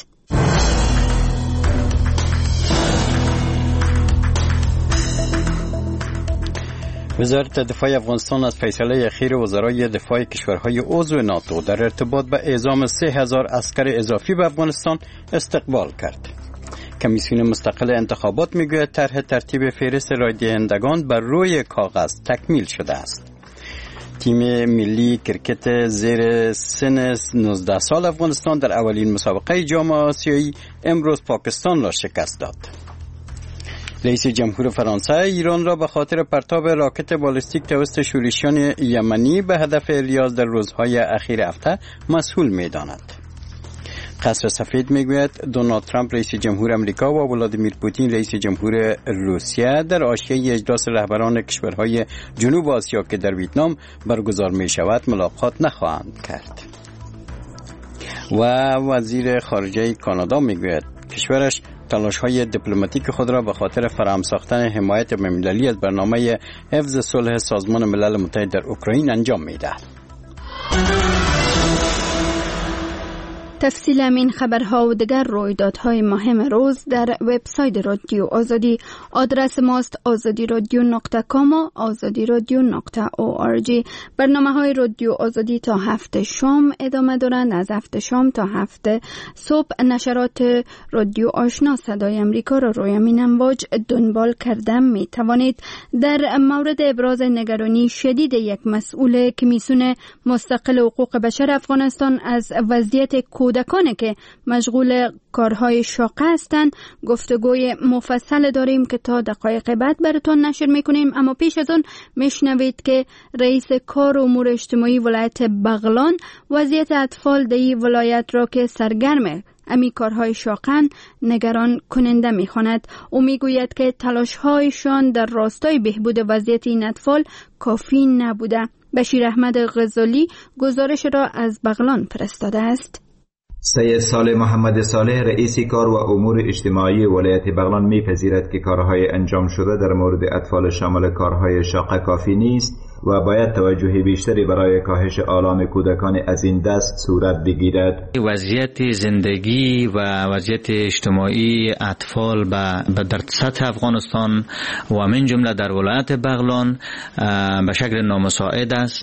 وزارت دفاع افغانستان از فیصله اخیر وزرای دفاع کشورهای عضو ناتو در ارتباط به اعزام 3000 عسکر اضافی به افغانستان استقبال کرد. کمیسیون مستقل انتخابات میگوید طرح ترتیب فهرست رای دهندگان بر روی کاغذ تکمیل شده است. تیم ملی کرکت زیر سن 19 سال افغانستان در اولین مسابقه جام آسیایی امروز پاکستان را شکست داد. رئیس جمهور فرانسه ایران را به خاطر پرتاب راکت بالستیک توسط شورشیان یمنی به هدف الیاز در روزهای اخیر هفته مسئول می‌داند. قصر سفید میگوید دونالد ترامپ رئیس جمهور امریکا و ولادیمیر پوتین رئیس جمهور روسیه در حاشیه اجلاس رهبران کشورهای جنوب آسیا که در ویتنام برگزار می شود ملاقات نخواهند کرد. و وزیر خارجه کانادا میگوید کشورش تلاش‌های دیپلماتیک خود را به خاطر فراهم ساختن حمایت بین‌المللی از برنامه حفظ صلح سازمان ملل متحد در اوکراین انجام می‌دهد. تفصیل این خبرها و دیگر رویدادهای مهم روز در وبسایت رادیو آزادی. آدرس ماست azadiradio.com و azadiradio.org. برنامه‌های رادیو آزادی تا 7 شام ادامه دارند. از 7 شام تا 7 صبح نشرات رادیو آشنا صدای امریکا را روی این امواج دنبال کرده می توانید. در مورد ابراز نگرانی شدید یک مسئول کمیسیون مستقل حقوق بشر افغانستان از وضعیت کودکانی که مشغول کارهای شاقه هستند گفتگوی مفصل داریم که تا دقایق بعد براتون نشر میکنیم. اما پیش از اون میشنوید که رئیس کار امور اجتماعی ولایت بغلان وضعیت اطفال در ولایت را که سرگرم امی کارهای شاقن نگران کننده میخواند. او میگوید که تلاشهایشان در راستای بهبود وضعیت این اطفال کافی نبوده. بشیر احمد غزالی گزارش را از بغلان فرستاده است. سید صالح محمد صالح رئیس کار و امور اجتماعی ولایت بغلان میپذیرد که کارهای انجام شده در مورد اطفال شامل کارهای شاقه کافی نیست و باید توجه بیشتری برای کاهش آلام کودکان از این دست صورت بگیرد. وضعیت زندگی و وضعیت اجتماعی اطفال در سطح افغانستان و من جمله در ولایت بغلان به شکل نامساعد است.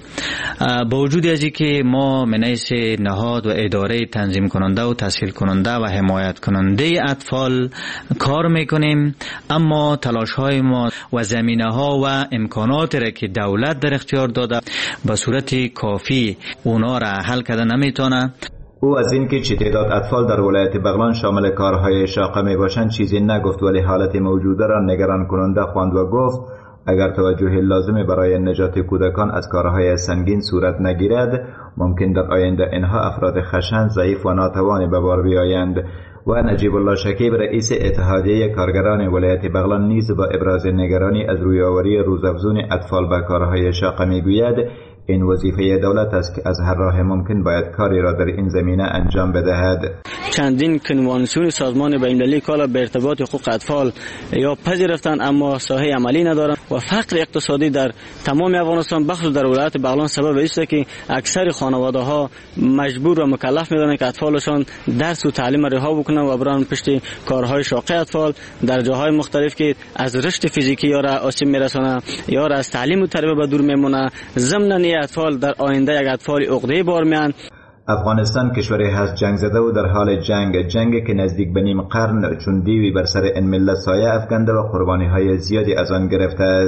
با وجود از اینکه ما من حیث نهاد و اداره تنظیم کننده و تسهیل کننده و حمایت کننده اطفال کار میکنیم، اما تلاش های ما و زمینه ها و امکانات را که دولت در اختیار داده به صورت کافی اونا را حل کرده نمیتونه. او از اینکه چه تعداد اطفال در ولایت بغلان شامل کارهای شاقه می باشند چیزی نگفت، ولی حالت موجوده را نگران کننده خواند و گفت اگر توجه لازم برای نجات کودکان از کارهای سنگین صورت نگیرد ممکن در آینده اینها افراد خشن، ضعیف و ناتوان به بار بیایند. و نجیب الله شکیب رئیس اتحادیه کارگران ولایت بغلان نیز با ابراز نگرانی از رویاوری روزافزون اطفال به کارهای شاقه میگوید این وظیفه دولت است که از هر راه ممکن باید کاری را در این زمینه انجام بدهد. چندین کنوانسیون سازمان بین‌المللی کالا به ارتباط حقوق اطفال یا پذیرفتند اما ساحه عملی ندارند و فقر اقتصادی در تمام افغانستان بخصوص در ولایت بغلان سبب است که اکثر خانواده‌ها مجبور و مکلف می‌دانند که اطفالشان درس و تعلیم رها بکنند و بران پشت کارهای شاقه اطفال در جاهای مختلف که از رشد فیزیکی یا را آسیب می‌رسانند یا را از تعلیم و تربیت به دور می‌مانند. ضمن اطفال در آینده یک اطفال عقده بار میان. افغانستان کشوری هست جنگ زده و در حال جنگ که نزدیک به نیم قرن چون دیوی بر سر این ملت سایه افکنده و قربانی های زیادی از آن گرفته است.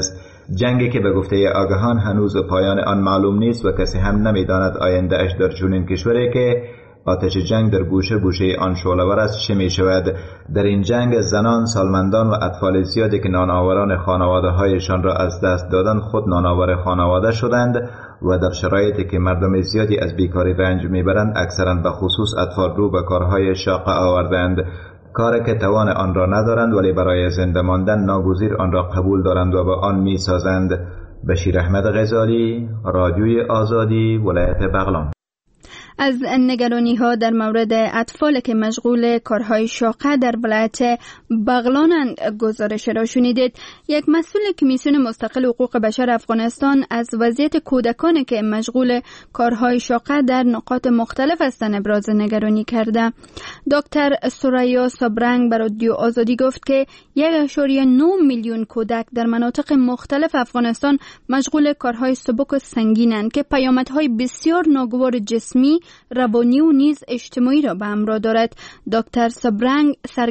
جنگی که به گفته آگاهان هنوز پایان آن معلوم نیست و کسی هم نمیداند آینده اش در چنین کشوری که آتش جنگ در گوشه گوشه آن شعله‌ور است چه می شود. در این جنگ زنان، سالمندان و اطفال زیادی که نانآوران خانواده هایشان را از دست دادند خود نانآور خانواده شدند و در شرایطی که مردم زیادی از بیکاری رنج میبرند اکثرا به خصوص اطفال رو به کارهای شاقه آوردند، کاری که توان آن را ندارند ولی برای زنده ماندن ناگزیر آن را قبول دارند و به آن میسازند. بشیر احمد غزالی، رادیوی آزادی، ولایت بغلان. از نگرانی‌ها در مورد اطفال که مشغول کارهای شاقه در ولایت بغلانند گزارش را شنیدید. یک مسئول کمیسیون مستقل حقوق بشر افغانستان از وضعیت کودکانی که مشغول کارهای شاقه در نقاط مختلف هستند ابراز نگرانی کرده. دکتر سوریا سابرنگ بر رادیو آزادی گفت که 1.9 میلیون کودک در مناطق مختلف افغانستان مشغول کارهای سبک و سنگینند که پیامدهای بسیار ناگوار جسمی، روانی و نیز اجتماعی را به همراه دارد. دکتر سابرنگ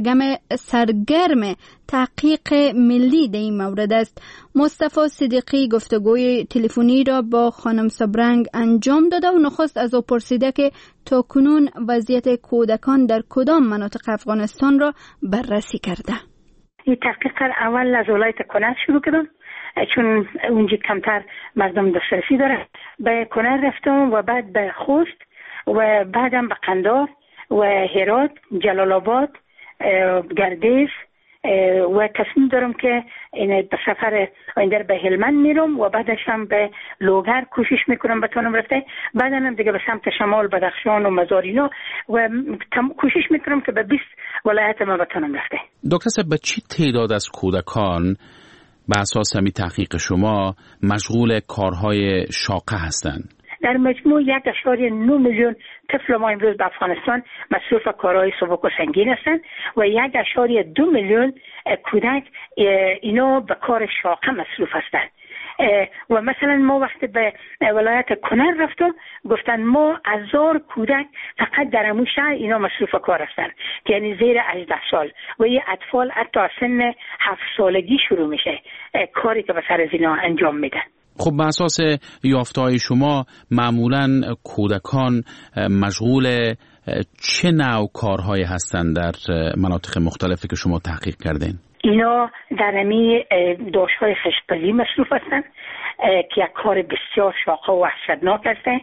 سرگرم تحقیق ملی در این مورد است. مصطفی صدیقی گفتگوی تلفنی را با خانم سابرنگ انجام داده و نخست از او پرسیده که تا کنون وضعیت کودکان در کدام مناطق افغانستان را بررسی کرده. این تحقیق اول از ولایت کنر شروع کردم چون اونجا کمتر مردم دسترسی داره. به کنر رفتم و بعد به خوست و بعدم به قندار و هرات، جلال آباد، گردیز و تصمیم دارم که به سفر آینده به هلمند میرم و بعدش هم به لوگر کوشش میکنم بتونم رفته. بعدم دیگه به سمت شمال بدخشان و مزارینا و کوشش میکنم که به 20 ولایت ما بتونم رفته. دکتر صاحب، به چی تعداد از کودکان به اساس همین تحقیق شما مشغول کارهای شاقه هستند؟ در مجموع 1.9 میلیون طفل ما امروز به افغانستان مصروف کارهای سبک و سنگین هستند و 1.2 میلیون کودک اینا به کار شاقه مصروف هستند. و مثلا ما وقتی به ولایت کنر رفتم گفتن ما 1000 کودک فقط در همون شهر اینا مصروف کار هستند که یعنی زیر 18 سال و این اطفال حتی سن 7 سالگی شروع میشه کاری که به سر از اینا انجام میدن. خب به اساس یافته‌های شما معمولاً کودکان مشغول چه نوع کارهایی هستند در مناطق مختلفی که شما تحقیق کردین؟ اینا در همی داشت‌های خشت‌پزی مصروف هستند که یک کار بسیار شاقه و وحشتناک هستند.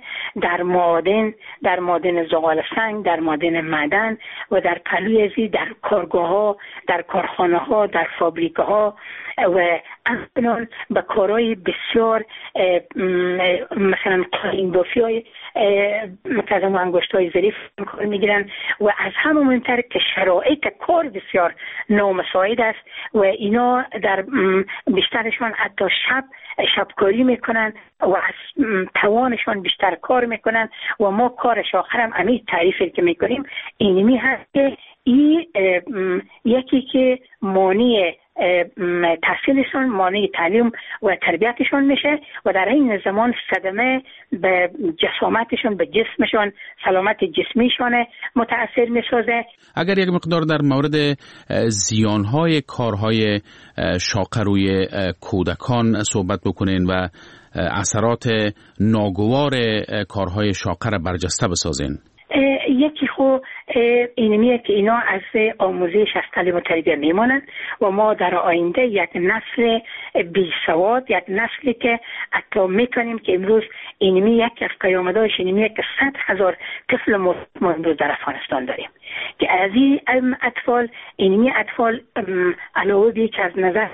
در معادن زغال سنگ، در معادن معدن و در پلوی ازی، در کارگاه‌ها، در کارخانه‌ها، در فابریکه‌ها و اصلا به کارهای بسیار مثلا قایم بافی‌های مثلا انگشت‌های ظریف کار می‌گیرن و از همه مهمتر که شرایط کار بسیار نامساعد است و اینا در بیشترشان حتی شبکاری میکنن و از توانشان بیشتر کار میکنن و ما کارش آخرم همین تعریفی که میکنیم اینمی هست که این یکی که مانع تحصیلشون، مانع تعلیم و تربیتشون میشه و در این زمان صدمه به جسامتشون، به جسمشون، سلامت جسمیشون متاثر میسازه. اگر یک مقدار در مورد زیانهای کارهای شاقه روی کودکان صحبت بکنین و اثرات ناگوار کارهای شاقه را برجسته بسازین. یکی خو اینمیه که اینا از آموزش از تعلیم و تربیت میمانند و ما در آینده یک نسل بی سواد، یک نسلی که حتی میتونیم که امروز اینمی یک از پیامدهایش اینمیه که 100,000 طفل ما امروز در افغانستان داریم که از این اطفال علاوه بی که از نظر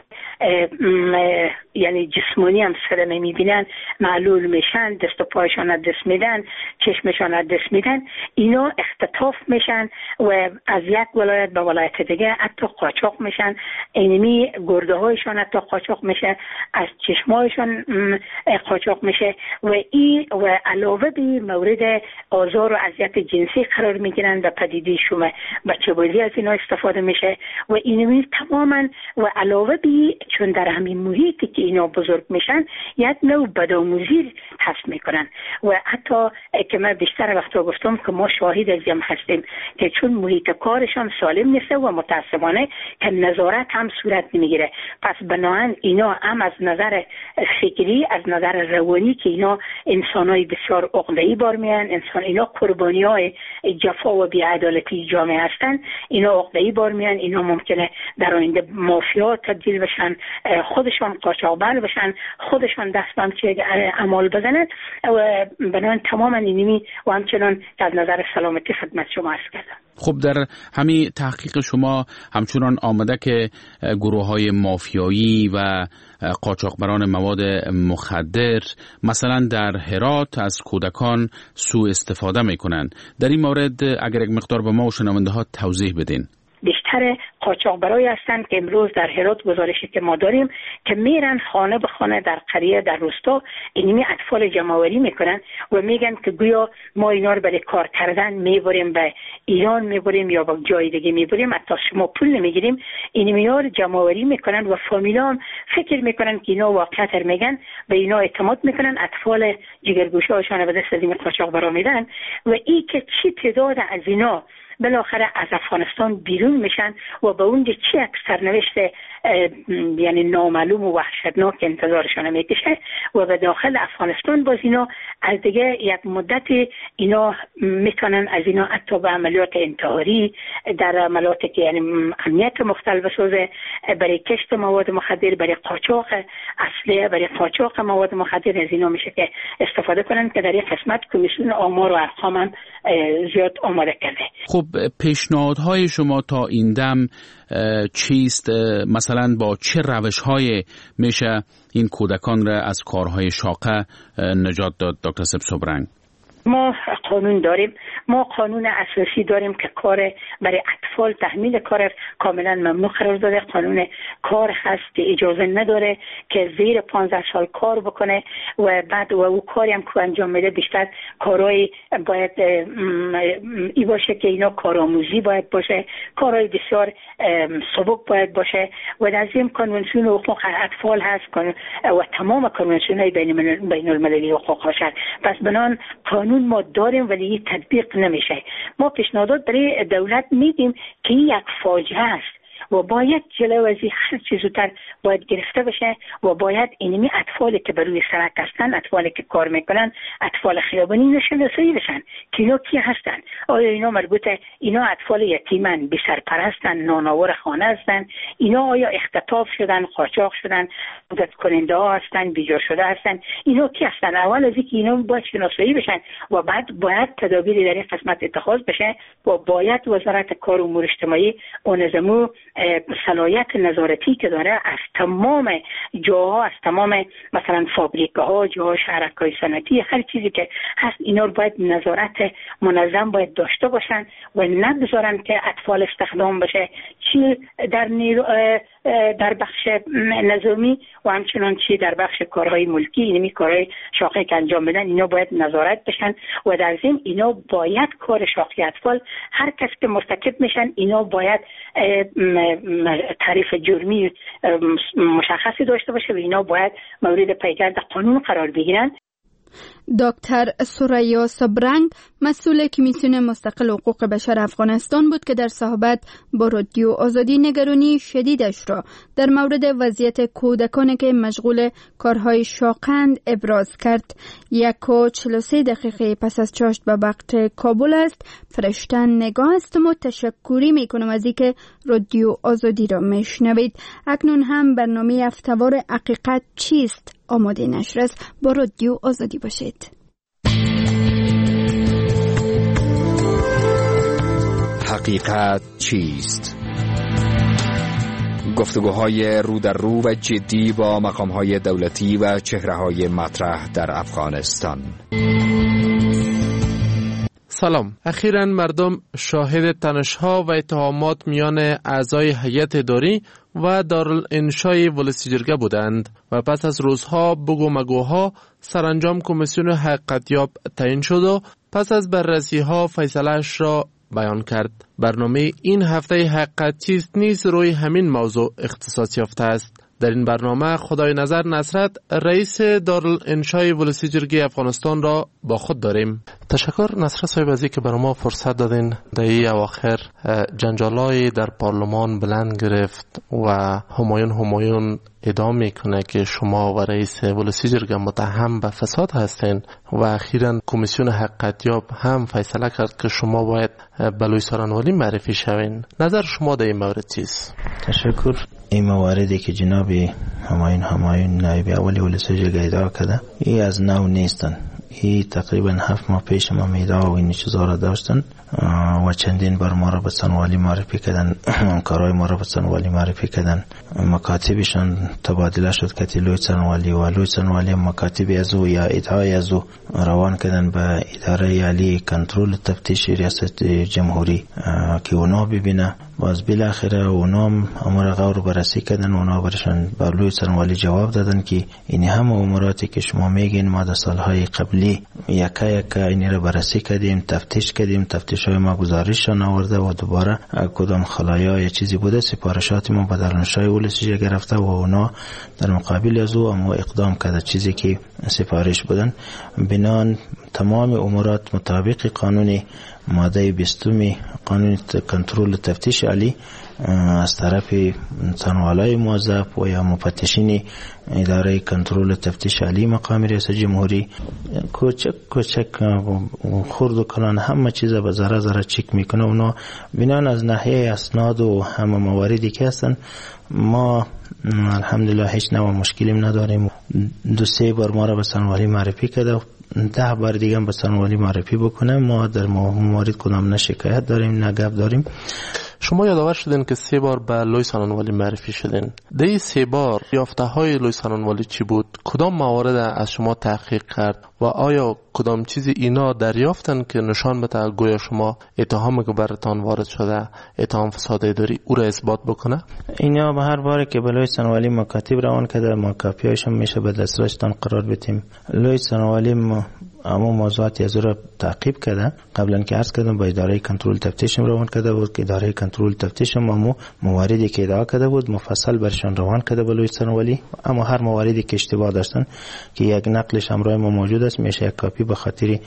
یعنی جسمانی هم صدمه میبینن، معلول میشن، دست و پایشان از دست میدن، چشمشان از دست میدن، اینا اختطاف میشن و از یک ولایت به ولایت دیگه حتی قاچاق میشن، اینمی گرده هایشان حتی قاچاق میشه، از چشمایشان قاچاق میشه و علاوه بی مورد آزار و اذیت جنسی قرار میگیرن و پدیده شوم بچه بازی از اینا استفاده میشه و اینمی تماما و علاوه بی چون در همین محیطی که اینا بزرگ میشن یک نوع بدآموزی حس میکنن و حتی که من بیشتر وقتا گفتم که ما شاهد شاهد از هم هستیم که چون محیط کارشان سالم نیست و متاسفانه که نظارت هم صورت نمیگیره. پس بنابراین اینا هم از نظر فکری، از نظر روانی که اینا انسانای بسیار عقده‌ای بار میان، اینا قربانیای جفا و بی‌عدالتی جامعه هستن، اینا عقده‌ای بار میان، اینا ممکنه در آینده مافیا تبدیل بشن، خودشان قاچاقبر بشن، خودشان دست به همچه اعمال بزنن و بنابراین تماما اینمی و همچنان از نظر سلامتی خدمت شما عرض کردم. خب در همین تحقیق شما همچنان آمده که گروه‌های مافیایی و قاچاقبران مواد مخدر مثلا در هرات از کودکان سوء استفاده میکنن. در این مورد اگر یک مقدار به ما و شنونده ها توضیح بدین. بیشتر قاچاقبرایی هستند که امروز در هرات گزارشی که ما داریم که میرن خانه به خانه در قریه در روستا اینمی اطفال جمع‌آوری میکنن و میگن که گویا ما اینا رو برای کار کردن میبریم به ایران میبریم یا به جای دیگه میبریم، حتی شما پول نمیگیریم. اینمی‌ها رو جمع‌آوری میکنن و فامیلا هم فکر میکنن که اینا واقعیت میگن، به اینا اعتماد میکنن، اطفال جگرگوشه‌هاشون به دست این قاچاقبرا میدن و این که چی تعداد از اینا بالاخره از افغانستان بیرون میشن و به اونجا چی یک سرنوشت یعنی نامعلوم و وحشتناک انتظارشان میکشه و به داخل افغانستان باز اینا از دیگه یک مدت اینا میتونن از اینا حتی به عملیات انتحاری، در عملیاتی که یعنی امنیت مختلف بسازه، برای کشت مواد مخدر، برای قاچاق اسلحه، برای قاچاق مواد مخدر از اینا میشه که استفاده کنن که در این قسمت کمیسیون آمار و ارقام هم زیاد آماده کرده. خب پیشنهادهای شما تا این دم چیست؟ مثلا با چه روش‌های میشه این کودکان را از کارهای شاقه نجات داد دکتر سبسوبرنگ؟ ما قانون داریم، ما قانون اساسی داریم که کار برای اطفال تحمیل کار کاملا ممنوع قرار داده. قانون کار هست که اجازه نداره که زیر 15 سال کار بکنه و بعد و او کاری هم که انجام میده بیشتر کارهای باید ای باشه که اینا کارآموزی باید باشه، کارهای بسیار سبک باید باشه و در ضمن کنونسیون حقوق اطفال هست و تمام کنونسیون‌های بین المللی حقوق بشر. پس بنان قانون ما داریم ولی تطبیق نمیشه. ما پیشنهادات برای دولت میدیم که این یک فاجعه است و باید جلو از هر چیز زودتر باید گرفته بشه و باید اینمی اطفالی که بر روی سرک هستن، اطفالی که کار میکنن، اطفال خیابانی نشناسایی بشن که اینا کی هستن. آیا اینا مربوطه، اینا اطفال یتیمن، بی سرپرستن، نانآور خانه هستن، اینا آیا اختطاف شدن، قاچاق شدن، مدت کننده ها هستن، بیجا شده هستن، اینا کی هستن؟ اول از اینکه اینا باید شناسایی بشن و بعد باید تدابیری در این قسمت اتخاذ بشه و باید وزارت کار و امور اجتماعی اونزمو صلاحیت نظارتی که داره از تمام جاها، از تمام مثلا فابریکاها، جاها شرکای صنعتی، هر چیزی که هست اینا رو باید نظارت منظم باید داشته باشن و نگذارن که اطفال استخدام بشه، چی در بخش نظامی و همچنان چی در بخش کارهای ملکی، اینمی کارهای شاقه که انجام بدن اینا باید نظارت بشن و در ضمن اینا باید کار شاقه اطفال هر کس که مرتکب میشن اینا باید تعریف جرمی مشخصی داشته باشه و اینا باید مورد پیگرد قانون قرار بگیرن. دکتر ثریا سبرنگ مسئول کمیسیون مستقل حقوق بشر افغانستان بود که در صحبت با رادیو آزادی نگرانی شدیدش را در مورد وضعیت کودکانی که مشغول کارهای شاقند ابراز کرد. 1:43 پس از چاشت به وقت کابل است. فرشتن نگاه هستم و تشکری میکنم از اینکه رادیو آزادی را میشنوید. اکنون هم برنامه هفته‌وار حقیقت چیست آماده نشر است. با رادیو آزادی باشید. حقیقت چیست؟ گفتگوهای رو در رو و جدی با مقام‌های دولتی و چهره‌های مطرح در افغانستان. سلام. اخیراً مردم شاهد تنش‌ها و اتهامات میان اعضای هیئت اداری و دارالانشای ولسی جرگه بودند و پس از روزها بگو مگوها سرانجام کمیسیون حقیقتیاب تعیین شد و پس از بررسی‌ها فیصله‌اش را بیان کرد. برنامه این هفته حقیقت چیست نیز روی همین موضوع اختصاص یافته است. در این برنامه خدای نظر نصرت رئیس دارالانشای ولسی جرگه افغانستان را با خود داریم. تشکر نصرت صاحب از اینکه برای ما فرصت دادین. در این اواخر جنجالای در پارلمان بلند گرفت و همایون ادعا میکنه که شما و رئیس ولسی جرگه متهم به فساد هستین و اخیراً کمیسیون حقیقتیاب هم فیصله کرد که شما باید به لوی سارنوالی معرفی شوین. نظر شما در این مورد چیست؟ تشکر. این مواردی که جناب همایون نایب اولی ولسی جرگه ادعا کرده این از نو نیستن. این تقریبا 7 ماه پیش ما میدعا و این چیزا را داشتن و چندین بار ما را به سنوالی معرفی کردن، کارهای ما را به سنوالی معرفی کردن، مکاتبشان تبادله شد که لوی سنوالی و لوی سنوالی مکاتب از او یا ادعای از او روان کردن به اداره عالی کنترل تفتیش ریاست جمهوری که اونا ببینه. باز بالاخره اونا امور غور بررسی کردن، اونا برشان به لوی سنوالی جواب دادن که این هم اموراتی که شما میگین ما در سالهای قبلی یکا این را بررسی کردیم، تفتیش کردیم، تفتیش‌های ما گزارششان آورده و دوباره کدام خلایا یا چیزی بوده سپارشات ما به دارالانشای ولسی جرگه گرفته و اونا در مقابل از او اما اقدام کرده چیزی که سفارش بودن. بنان تمام امورات مطابق قانون ماده 20 قانون کنترل تفتیش عالی از طرف سنوالای موظف و یا مفتشین اداره کنترل تفتیش عالی مقام ریاست جمهوری کوچک خرد و کلان همه چیز به ذره چک میکنه. اونا بنان از ناحیه اسناد و همه مواردی که هستن ما الحمدلله هیچ نوع مشکلی نداریم. 2-3 بار ما را به سنوالی معرفی کرده، 10 بار دیگه به سنوالی معرفی بکنه. ما در موارد کدام نه شکایت داریم نه گپ داریم. شما یادآور شدین که 3 بار به لوی سارنوالی معرفی شدین. در این 3 بار یافته های لوی سارنوالی چی بود؟ کدام موارد از شما تحقیق کرد و آیا کدام چیزی اینا دریافتن که نشان بده گویا شما اتهامی که برتان وارد شده اتهام فساد اداری او را اثبات بکنه؟ اینا به هر باره که به لوی سارنوالی مکاتب روان کرده ما کاپیاشون میشه به دسترسشتان قرار بدیم. لوی سارنوالی اما موضوعاتی از را تعقیب کرده. قبلا که عرض کردم با اداره کنترل تفتیش روان کرده بود که اداره کنترل تفتیش ما مواردی که ادعا کرده بود مفصل برشان روان کرده با لوی سارنوالی، اما هر مواردی که اشتباه داشتن که یک نقلش همراه ما موجود است میشه یک کاپی به خاطر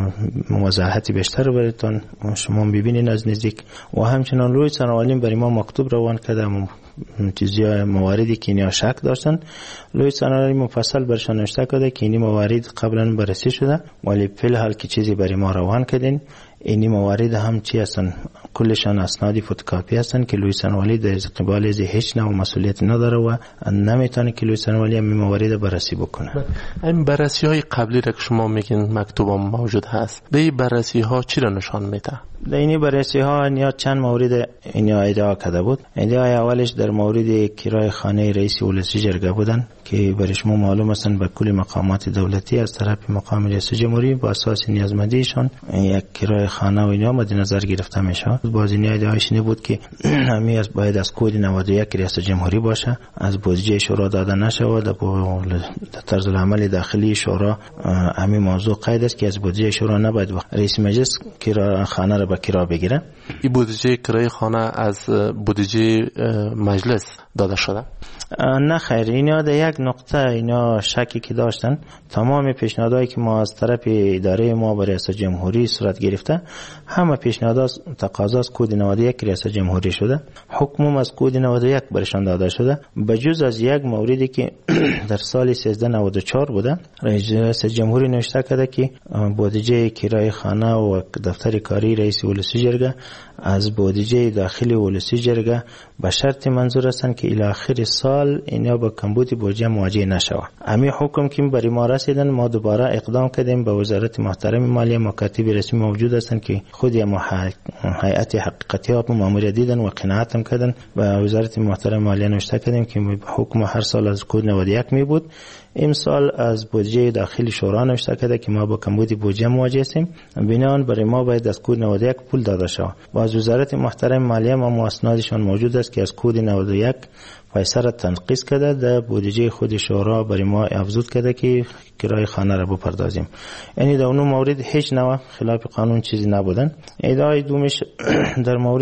وضاحت بیشتر براتون شما ببینین از نزدیک. و همچنان لوی سارنوالی برای ما مکتوب روان کرده چیزی مواردی که اینا شک داشتن. لوی سارنوالی مفصل برشان نوشته کرده که این موارد قبلا بررسی شده ولی فی الحال که چیزی برای ما روان کردین اینی موارد هم چی هستن؟ کلشان اسنادی فتوکاپی هستن که لوی سارنوالی در قبال از هیچ نوع مسئولیت نداره و نمیتونه که لوی سارنوالی هم موارد بررسی بکنه. این بررسی های قبلی را که شما میگین مکتوب هم موجود هست، در این بررسی ها چی را نشان میده؟ در این بررسی ها یا چند مورد اینا ادعا کرده بود. ادعای اولش در مورد کرای خانه رئیس ولسی جرگه بودن که برای شما معلوم هستن به کل مقامات دولتی از طرف مقام ریاست جمهوری با اساس نیازمندیشان یک کرای خانه و اینا مد نظر گرفته میشه. باز این ادعایش این بود که همین باید از کد 91 ریاست جمهوری باشه، از بودجه شورا داده نشه و در طرز العمل داخلی شورا همین موضوع قید است که از بودجه شورا نباید رئیس مجلس کرای خانه را به کرا بگیره. این بودجه کرای خانه از بودجه مجلس داده شده؟ نه خیر، اینا در یک نقطه اینا شکی که داشتن. تمام پیشنهادهایی که ما از طرف اداره ما به ریاست جمهوری صورت گرفته همه پیشنهادها تقاضا از کد 91 ریاست جمهوری شده، حکم از کد 91 برشان داده شده بجز از یک موردی که در سال 1394 بوده. رئیس جمهوری نوشته کرده که بودجه کرای خانه و دفتر کاری رئیس ولسی جرگه از بودجه داخلی ولسی جرگه به شرط منظور هستند که الی آخر سال اینا با کمبود بودجه مواجه نشوند. همین حکم که برای ما رسیدن ما دوباره اقدام کردیم به وزارت محترم مالیه، مکاتب رسمی موجود هستند که خود هیئت حقیقتیاب ماموریت دیدن و قناعت هم کردن. به وزارت محترم مالیه نوشته کردیم که حکم هر سال از کد 91 می بود، امسال از بودجه داخلی شورا نوشته کرده که ما با کمبود بودجه مواجه هستیم، بنابراین برای ما باید از کد 91 پول داده شود. باز وزارت محترم مالیه ما اسنادشان موجود است که از کد 91 پیسه را تنقیص کرده در بودجه خود شورا برای ما افزود کرده که کرای خانه را بپردازیم. یعنی در اون مورد هیچ نوع خلاف قانون چیزی نبودن. ادعای دومش در مورد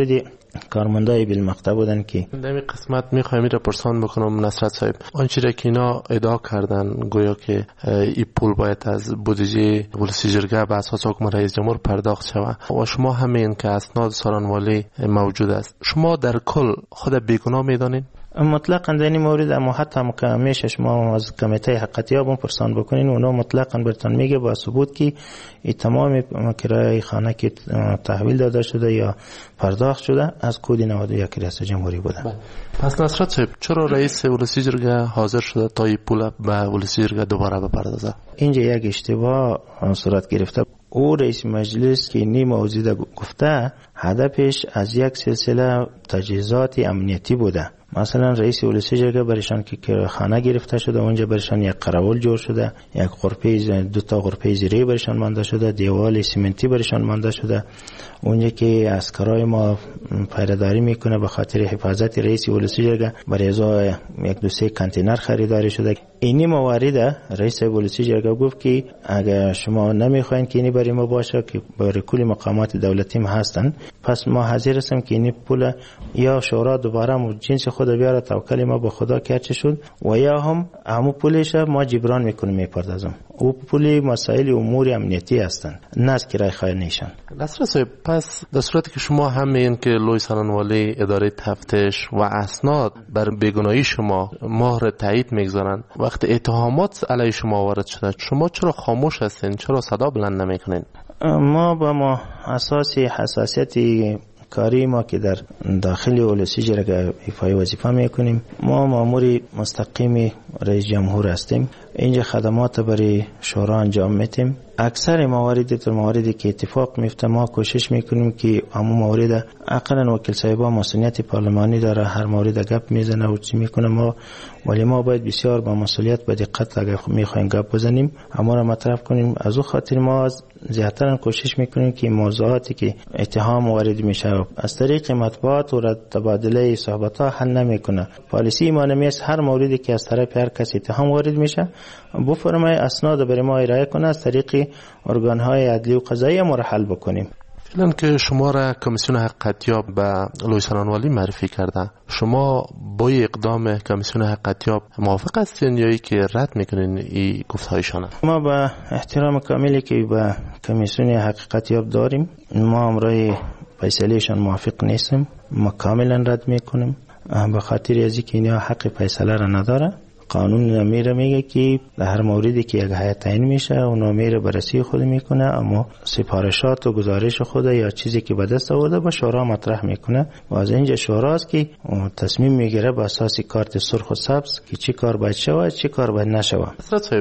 کارمندای بالمقطع بودن که در این قسمت میخوایم این را پرسان بکنم نصرت صاحب، آنچه را که اینا ادعا کردن گویا که این پول باید از بودجه ولسی جرگه به اساس حکم رئیس جمهور پرداخت شود و شما همین که اسناد سارنوالی موجود است، شما در کل خود بیگناه میدانید؟ مطلقاً در این مورد اما حتی میشه شما از کمیته حقیقتیاب پرسان بکنین، اونا مطلقاً برتون میگه با ثبوت که این تمام کرایه خانه که تحویل داده شده یا پرداخت شده از کد 91 ریاست جمهوری بوده. پس نصرت صاحب چرا رئیس ولسی جرگه حاضر شده تا این پول به ولسی جرگه دوباره بپردازه؟ اینجا یک اشتباه صورت گرفته. او رئیس مجلس که این موضوع گفته هدفش از یک سلسله تجهیزات امنیتی بوده. مثلا رئیس ولسی جرگه برشان که خانه گرفته شده، اونجا برشان یک قراول جور شده، یک غرفه 2 غرفه زیره برشان مانده شده، دیوال سیمنتی برشان مانده شده. اونجا که عسکرای ما پیره‌داری میکنه به خاطر حفاظت رئیس ولسی جرگه برای ازای 1-2 کانتینر خریداری شده. اینی موارد رئیس ولسی جرگه گفت که اگر شما نمیخواین که اینی برای ما باشه که برای کل مقامات دولتی ما هستن، پس ما حاضر هستیم که اینی پول یا شورا دوباره جنس خود بیاره توکل ما به خدا که چه شد و یا همو پولش ما جبران میکنیم میپردازم. او پولی مسائل امور امنیتی هستن نه از کرای خانه نیشان. نصر صاحب پس در صورتی که شما همین که لوی سارنوالی اداره تفتیش و اسناد بر بیگناهی شما مهر تایید میگذارن، وقتی اتهامات علیه شما وارد شده شما چرا خاموش هستین؟ چرا صدا بلند نمیکنین؟ ما با ما اساس حساسیت کاری ما که در داخل ولسی جرگه ایفای وظیفه میکنیم، ما مامور مستقیم رئیس جمهور هستیم. اینجا خدمات برای شورا انجام میتیم. اکثر مواردی که اتفاق میفته ما کوشش میکنیم که همون مورد اقلا وکیل صاحبا مسئولیت پارلمانی داره، هر مورد گپ میزنه و چی میکنه ما، ولی ما باید بسیار با مسئولیت با دقت اگر میخوایم گپ بزنیم اما را مطرح کنیم. از اون خاطر ما زیادتر کوشش میکنیم که موضوعاتی که اتهام وارد میشه از طریق مطبوعات و تبادله صحبت ها حل نمیکنه. پالیسی ما نمیست هر موردی که از طرف هر کس اتهام وارد میشه بفرمای اسناد برای ما ارائه کنه، از طریق ارگان های عدلی و قضایی ما را حل بکنیم. فعلا که شما را کمیسیون حقیقتیاب به لوی سارنوالی معرفی کرده، شما با اقدام کمیسیون حقیقتیاب موافق هستین یا ای که رد میکنین این گفتهایشان؟ ما با احترام کاملی که به کمیسیون حقیقتیاب داریم، ما امرای فیصلهشان موافق نیستیم، ما کاملا رد میکنیم به خاطر از اینکه اینا حق فیصله را نداره. قانون میگه که در هر موردی که یک هیئت تعیین میشه اون میره بررسی خود میکنه، اما سفارشات و گزارش خود یا چیزی که به دست آورده با شورا مطرح میکنه و از اینجا شوراست که تصمیم میگیره به اساس کارت سرخ و سبز که چی کار باید شود چی کار باید نشود.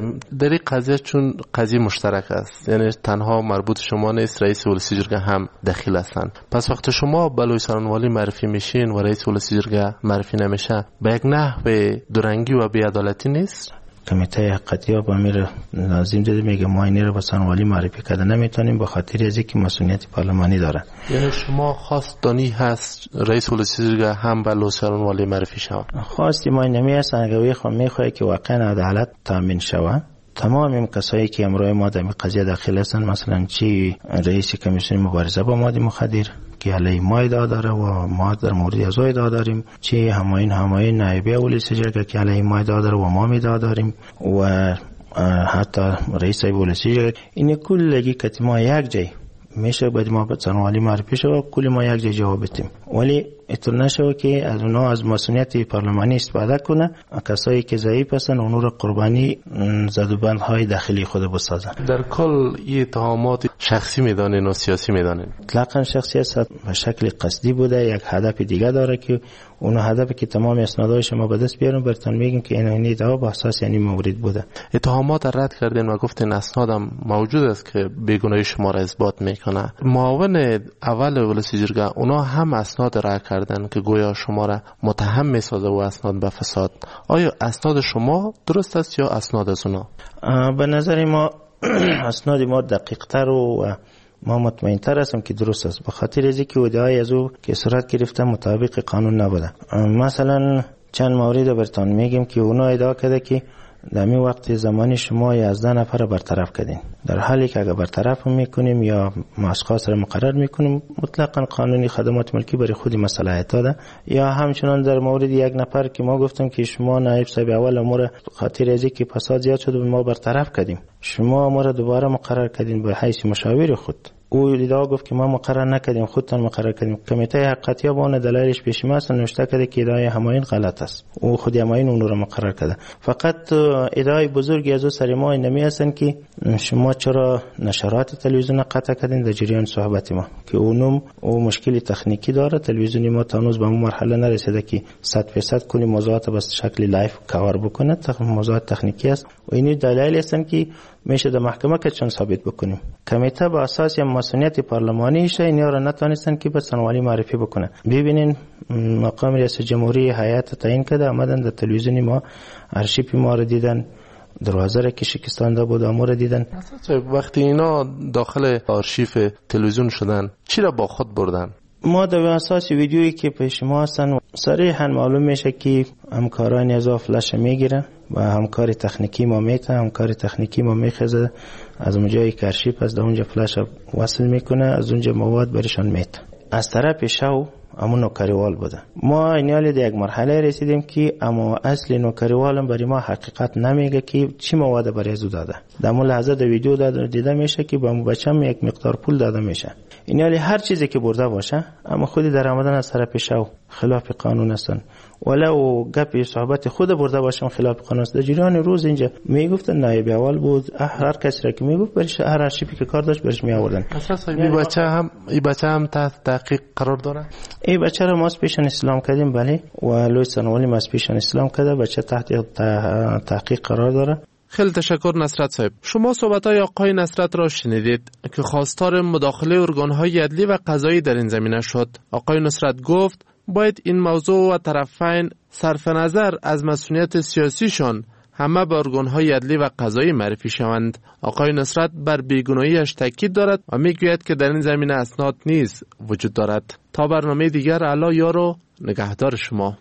در این قضیه چون قضیه مشترک است، یعنی تنها مربوط شما نیست، رئیس ولسی جرگه هم دخیل هستن، پس وقتی شما به لوی سارنوالی معرفی میشین و رئیس ولسی جرگه معرفی نمیشه به یک نحو دورنگی و بی‌عدالتی نیست؟ کمیته حقیقتیاب امیر لازم دیده میگه ما اینی رو به سارنوالی معرفی کرده نمیتونیم به خاطر از اینکه مسئولیت پارلمانی داره. یعنی شما خواستانی هست رئیس ولسی جرگه هم به لوی سارنوالی معرفی شود؟ خواستی ما نمیست اگر میخواد که واقعا عدالت تامین شود. تمام این کسایی که امروز ما در قضیه داخل هستن، مثلا چی رئیس کمیسیون مبارزه با مواد مخدر که علیه ما ادعا داره و ما در مورد از او ادعا داریم، چی هماین نایبی ولسی جرگه که علیه ما ادعا داره و ما ادعا داریم و حتی رئیس ولسی جرگه، این کلگی که ما یک جای میشه باید ما به سارنوالی معرفی شد کل ما یک جای جواب بدیم، ولی اینطور نشود که از اونا از مسئولیت پارلمانی استفاده کنه، کسایی که ضعیف هستن اونو را قربانی زدوبندهای داخلی خود بسازن. در کل این اتهامات شخصی میدانین و سیاسی میدانین؟ اطلاقا شخصی است، به شکل قصدی بوده، یک هدف دیگه داره که اون هدفی که تمام اسنادهای شما به دست بیارم براتون میگم که این ادعا به اساس یعنی مورد بوده. اتهامات رد کردین و گفتین اسنادم موجود است که بیگناهی شما را اثبات میکنه. معاون اول ولسی جرگه اونا هم اسناد را کردن که گویا شما را متهم میسازه و اسناد به فساد. آیا اسناد شما درست است یا اسناد از اونا؟ به نظر ما اسناد ما دقیق تر و ما مطمئن تر هستم که درست است، به خاطر از اینکه ادعای از او که صورت گرفته مطابق قانون نبوده. مثلا چند مورد براتون میگم که اونا ادعا کرده که در این وقت زمانی شما 11 نفر برطرف کردین، در حالی که اگر برطرف میکنیم یا اشخاص را مقرر میکنیم مطلقاً قانونی خدمات ملکی برای خودی مصالحت داده. یا همچنان در مورد یک نفر که ما گفتم که شما نایب صاحب اول امور خاطر از اینکه فساد زیاد شده ما برطرف کردیم، شما ما را دوباره مقرر کردین به حیث مشاور خود. او ادعا گفت که ما مقرر نکردیم، خودتان مقرر کردیم. کمیته حقیقتیاب اون دلایلش پیش ما است، نوشته کرده که ادعای همایون غلط است، او خود همایون اون رو مقرر کرده. فقط ادعای بزرگی از او سر ما نمی هستند که شما چرا نشرات تلویزیون قطع کردین در جریان صحبت ما، که اونم او مشکلی تکنیکی داره. تلویزیون ما تانوز به اون مرحله نرسیده که 100% کنی موضوعات به شکل لایو کاور بکنه، موضوعات تکنیکی است و این دلایل هستند که میشه در محکمه که چون ثابت بکنیم. کمیته با اساس مسئولیت پارلمانی شه اینا را نتونستن که به سنوالی معرفی بکنه. ببینین مقام رئیس جمهوری هیئت تعیین کرده، آمدن در تلویزیون ما ارشیو ما را دیدن، دروازه را که شکستانده بود امور دیدن. وقتی اینا داخل آرشیو تلویزیون شدن چی را با خود بردن؟ ما در اساس ویدیویی که پیش ما هستن صریحا معلوم میشه که همکاران از فلش میگیرن و همکار تکنیکی ما میته، همکار تکنیکی ما میخزه از اونجایی که ارشیو از اونجا فلش وصل میکنه، از اونجا مواد برشان میته. از طرف شو همون نوکریوال بوده. ما اینالی در یک مرحله رسیدیم که اما اصل نوکریوالم برای ما حقیقت نمیگه که چی مواد برای زو داده. در اون لحظه در ویدیو دیده میشه که به بچه‌م یک مقدار پول داده میشه. اینالی هر چیزی که برده باشه اما خودی در آمدن از طرف شو خلاف قانون هستن، ولو گپی صحبت خود برده باشم خلاف قانون است. در جریان روز اینجا میگفتن نایب اول بود، هر کسی را که میگفت برش هر ارشیوی که کار داشت برش می آوردن. اساسا این بچه هم تحت تحقیق قرار داره. این بچه را ما اسپیشن اسلام کردیم، بله، و لوی سنوالی ما اسپیشن اسلام کرده، بچه تحت تحقیق قرار داره. خیلی تشکر نصرت صاحب. شما صحبت‌های آقای نصرت را شنیدید که خواستار مداخله ارگان‌های عدلی و قضایی در این زمینه شد. آقای نصرت گفت باید این موضوع و طرفین صرف نظر از مسئولیت سیاسیشان همه به ارگان‌های عدلی و قضایی معرفی شوند. آقای نصرت بر بیگناهی‌اش تاکید دارد و میگوید که در این زمینه اسناد نیز وجود دارد. تا برنامه دیگر، اعلی یار و نگهدار شما.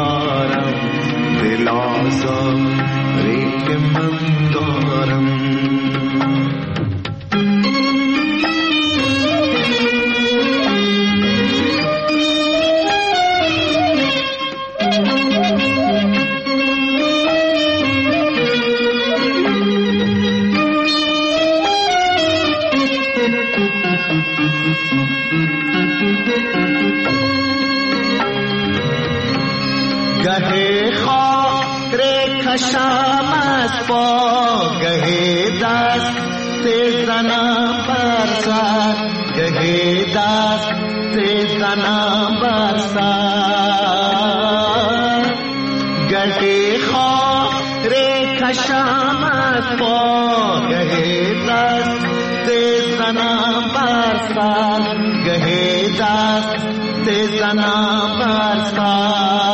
دل آزار که من دارم گهه خاک کشم از پا گهه دست زنم بر سر گهه دست زنم بر سر گهه خاک کشم از پا گهه دست زنم بر سر گهه دست زنم بر سر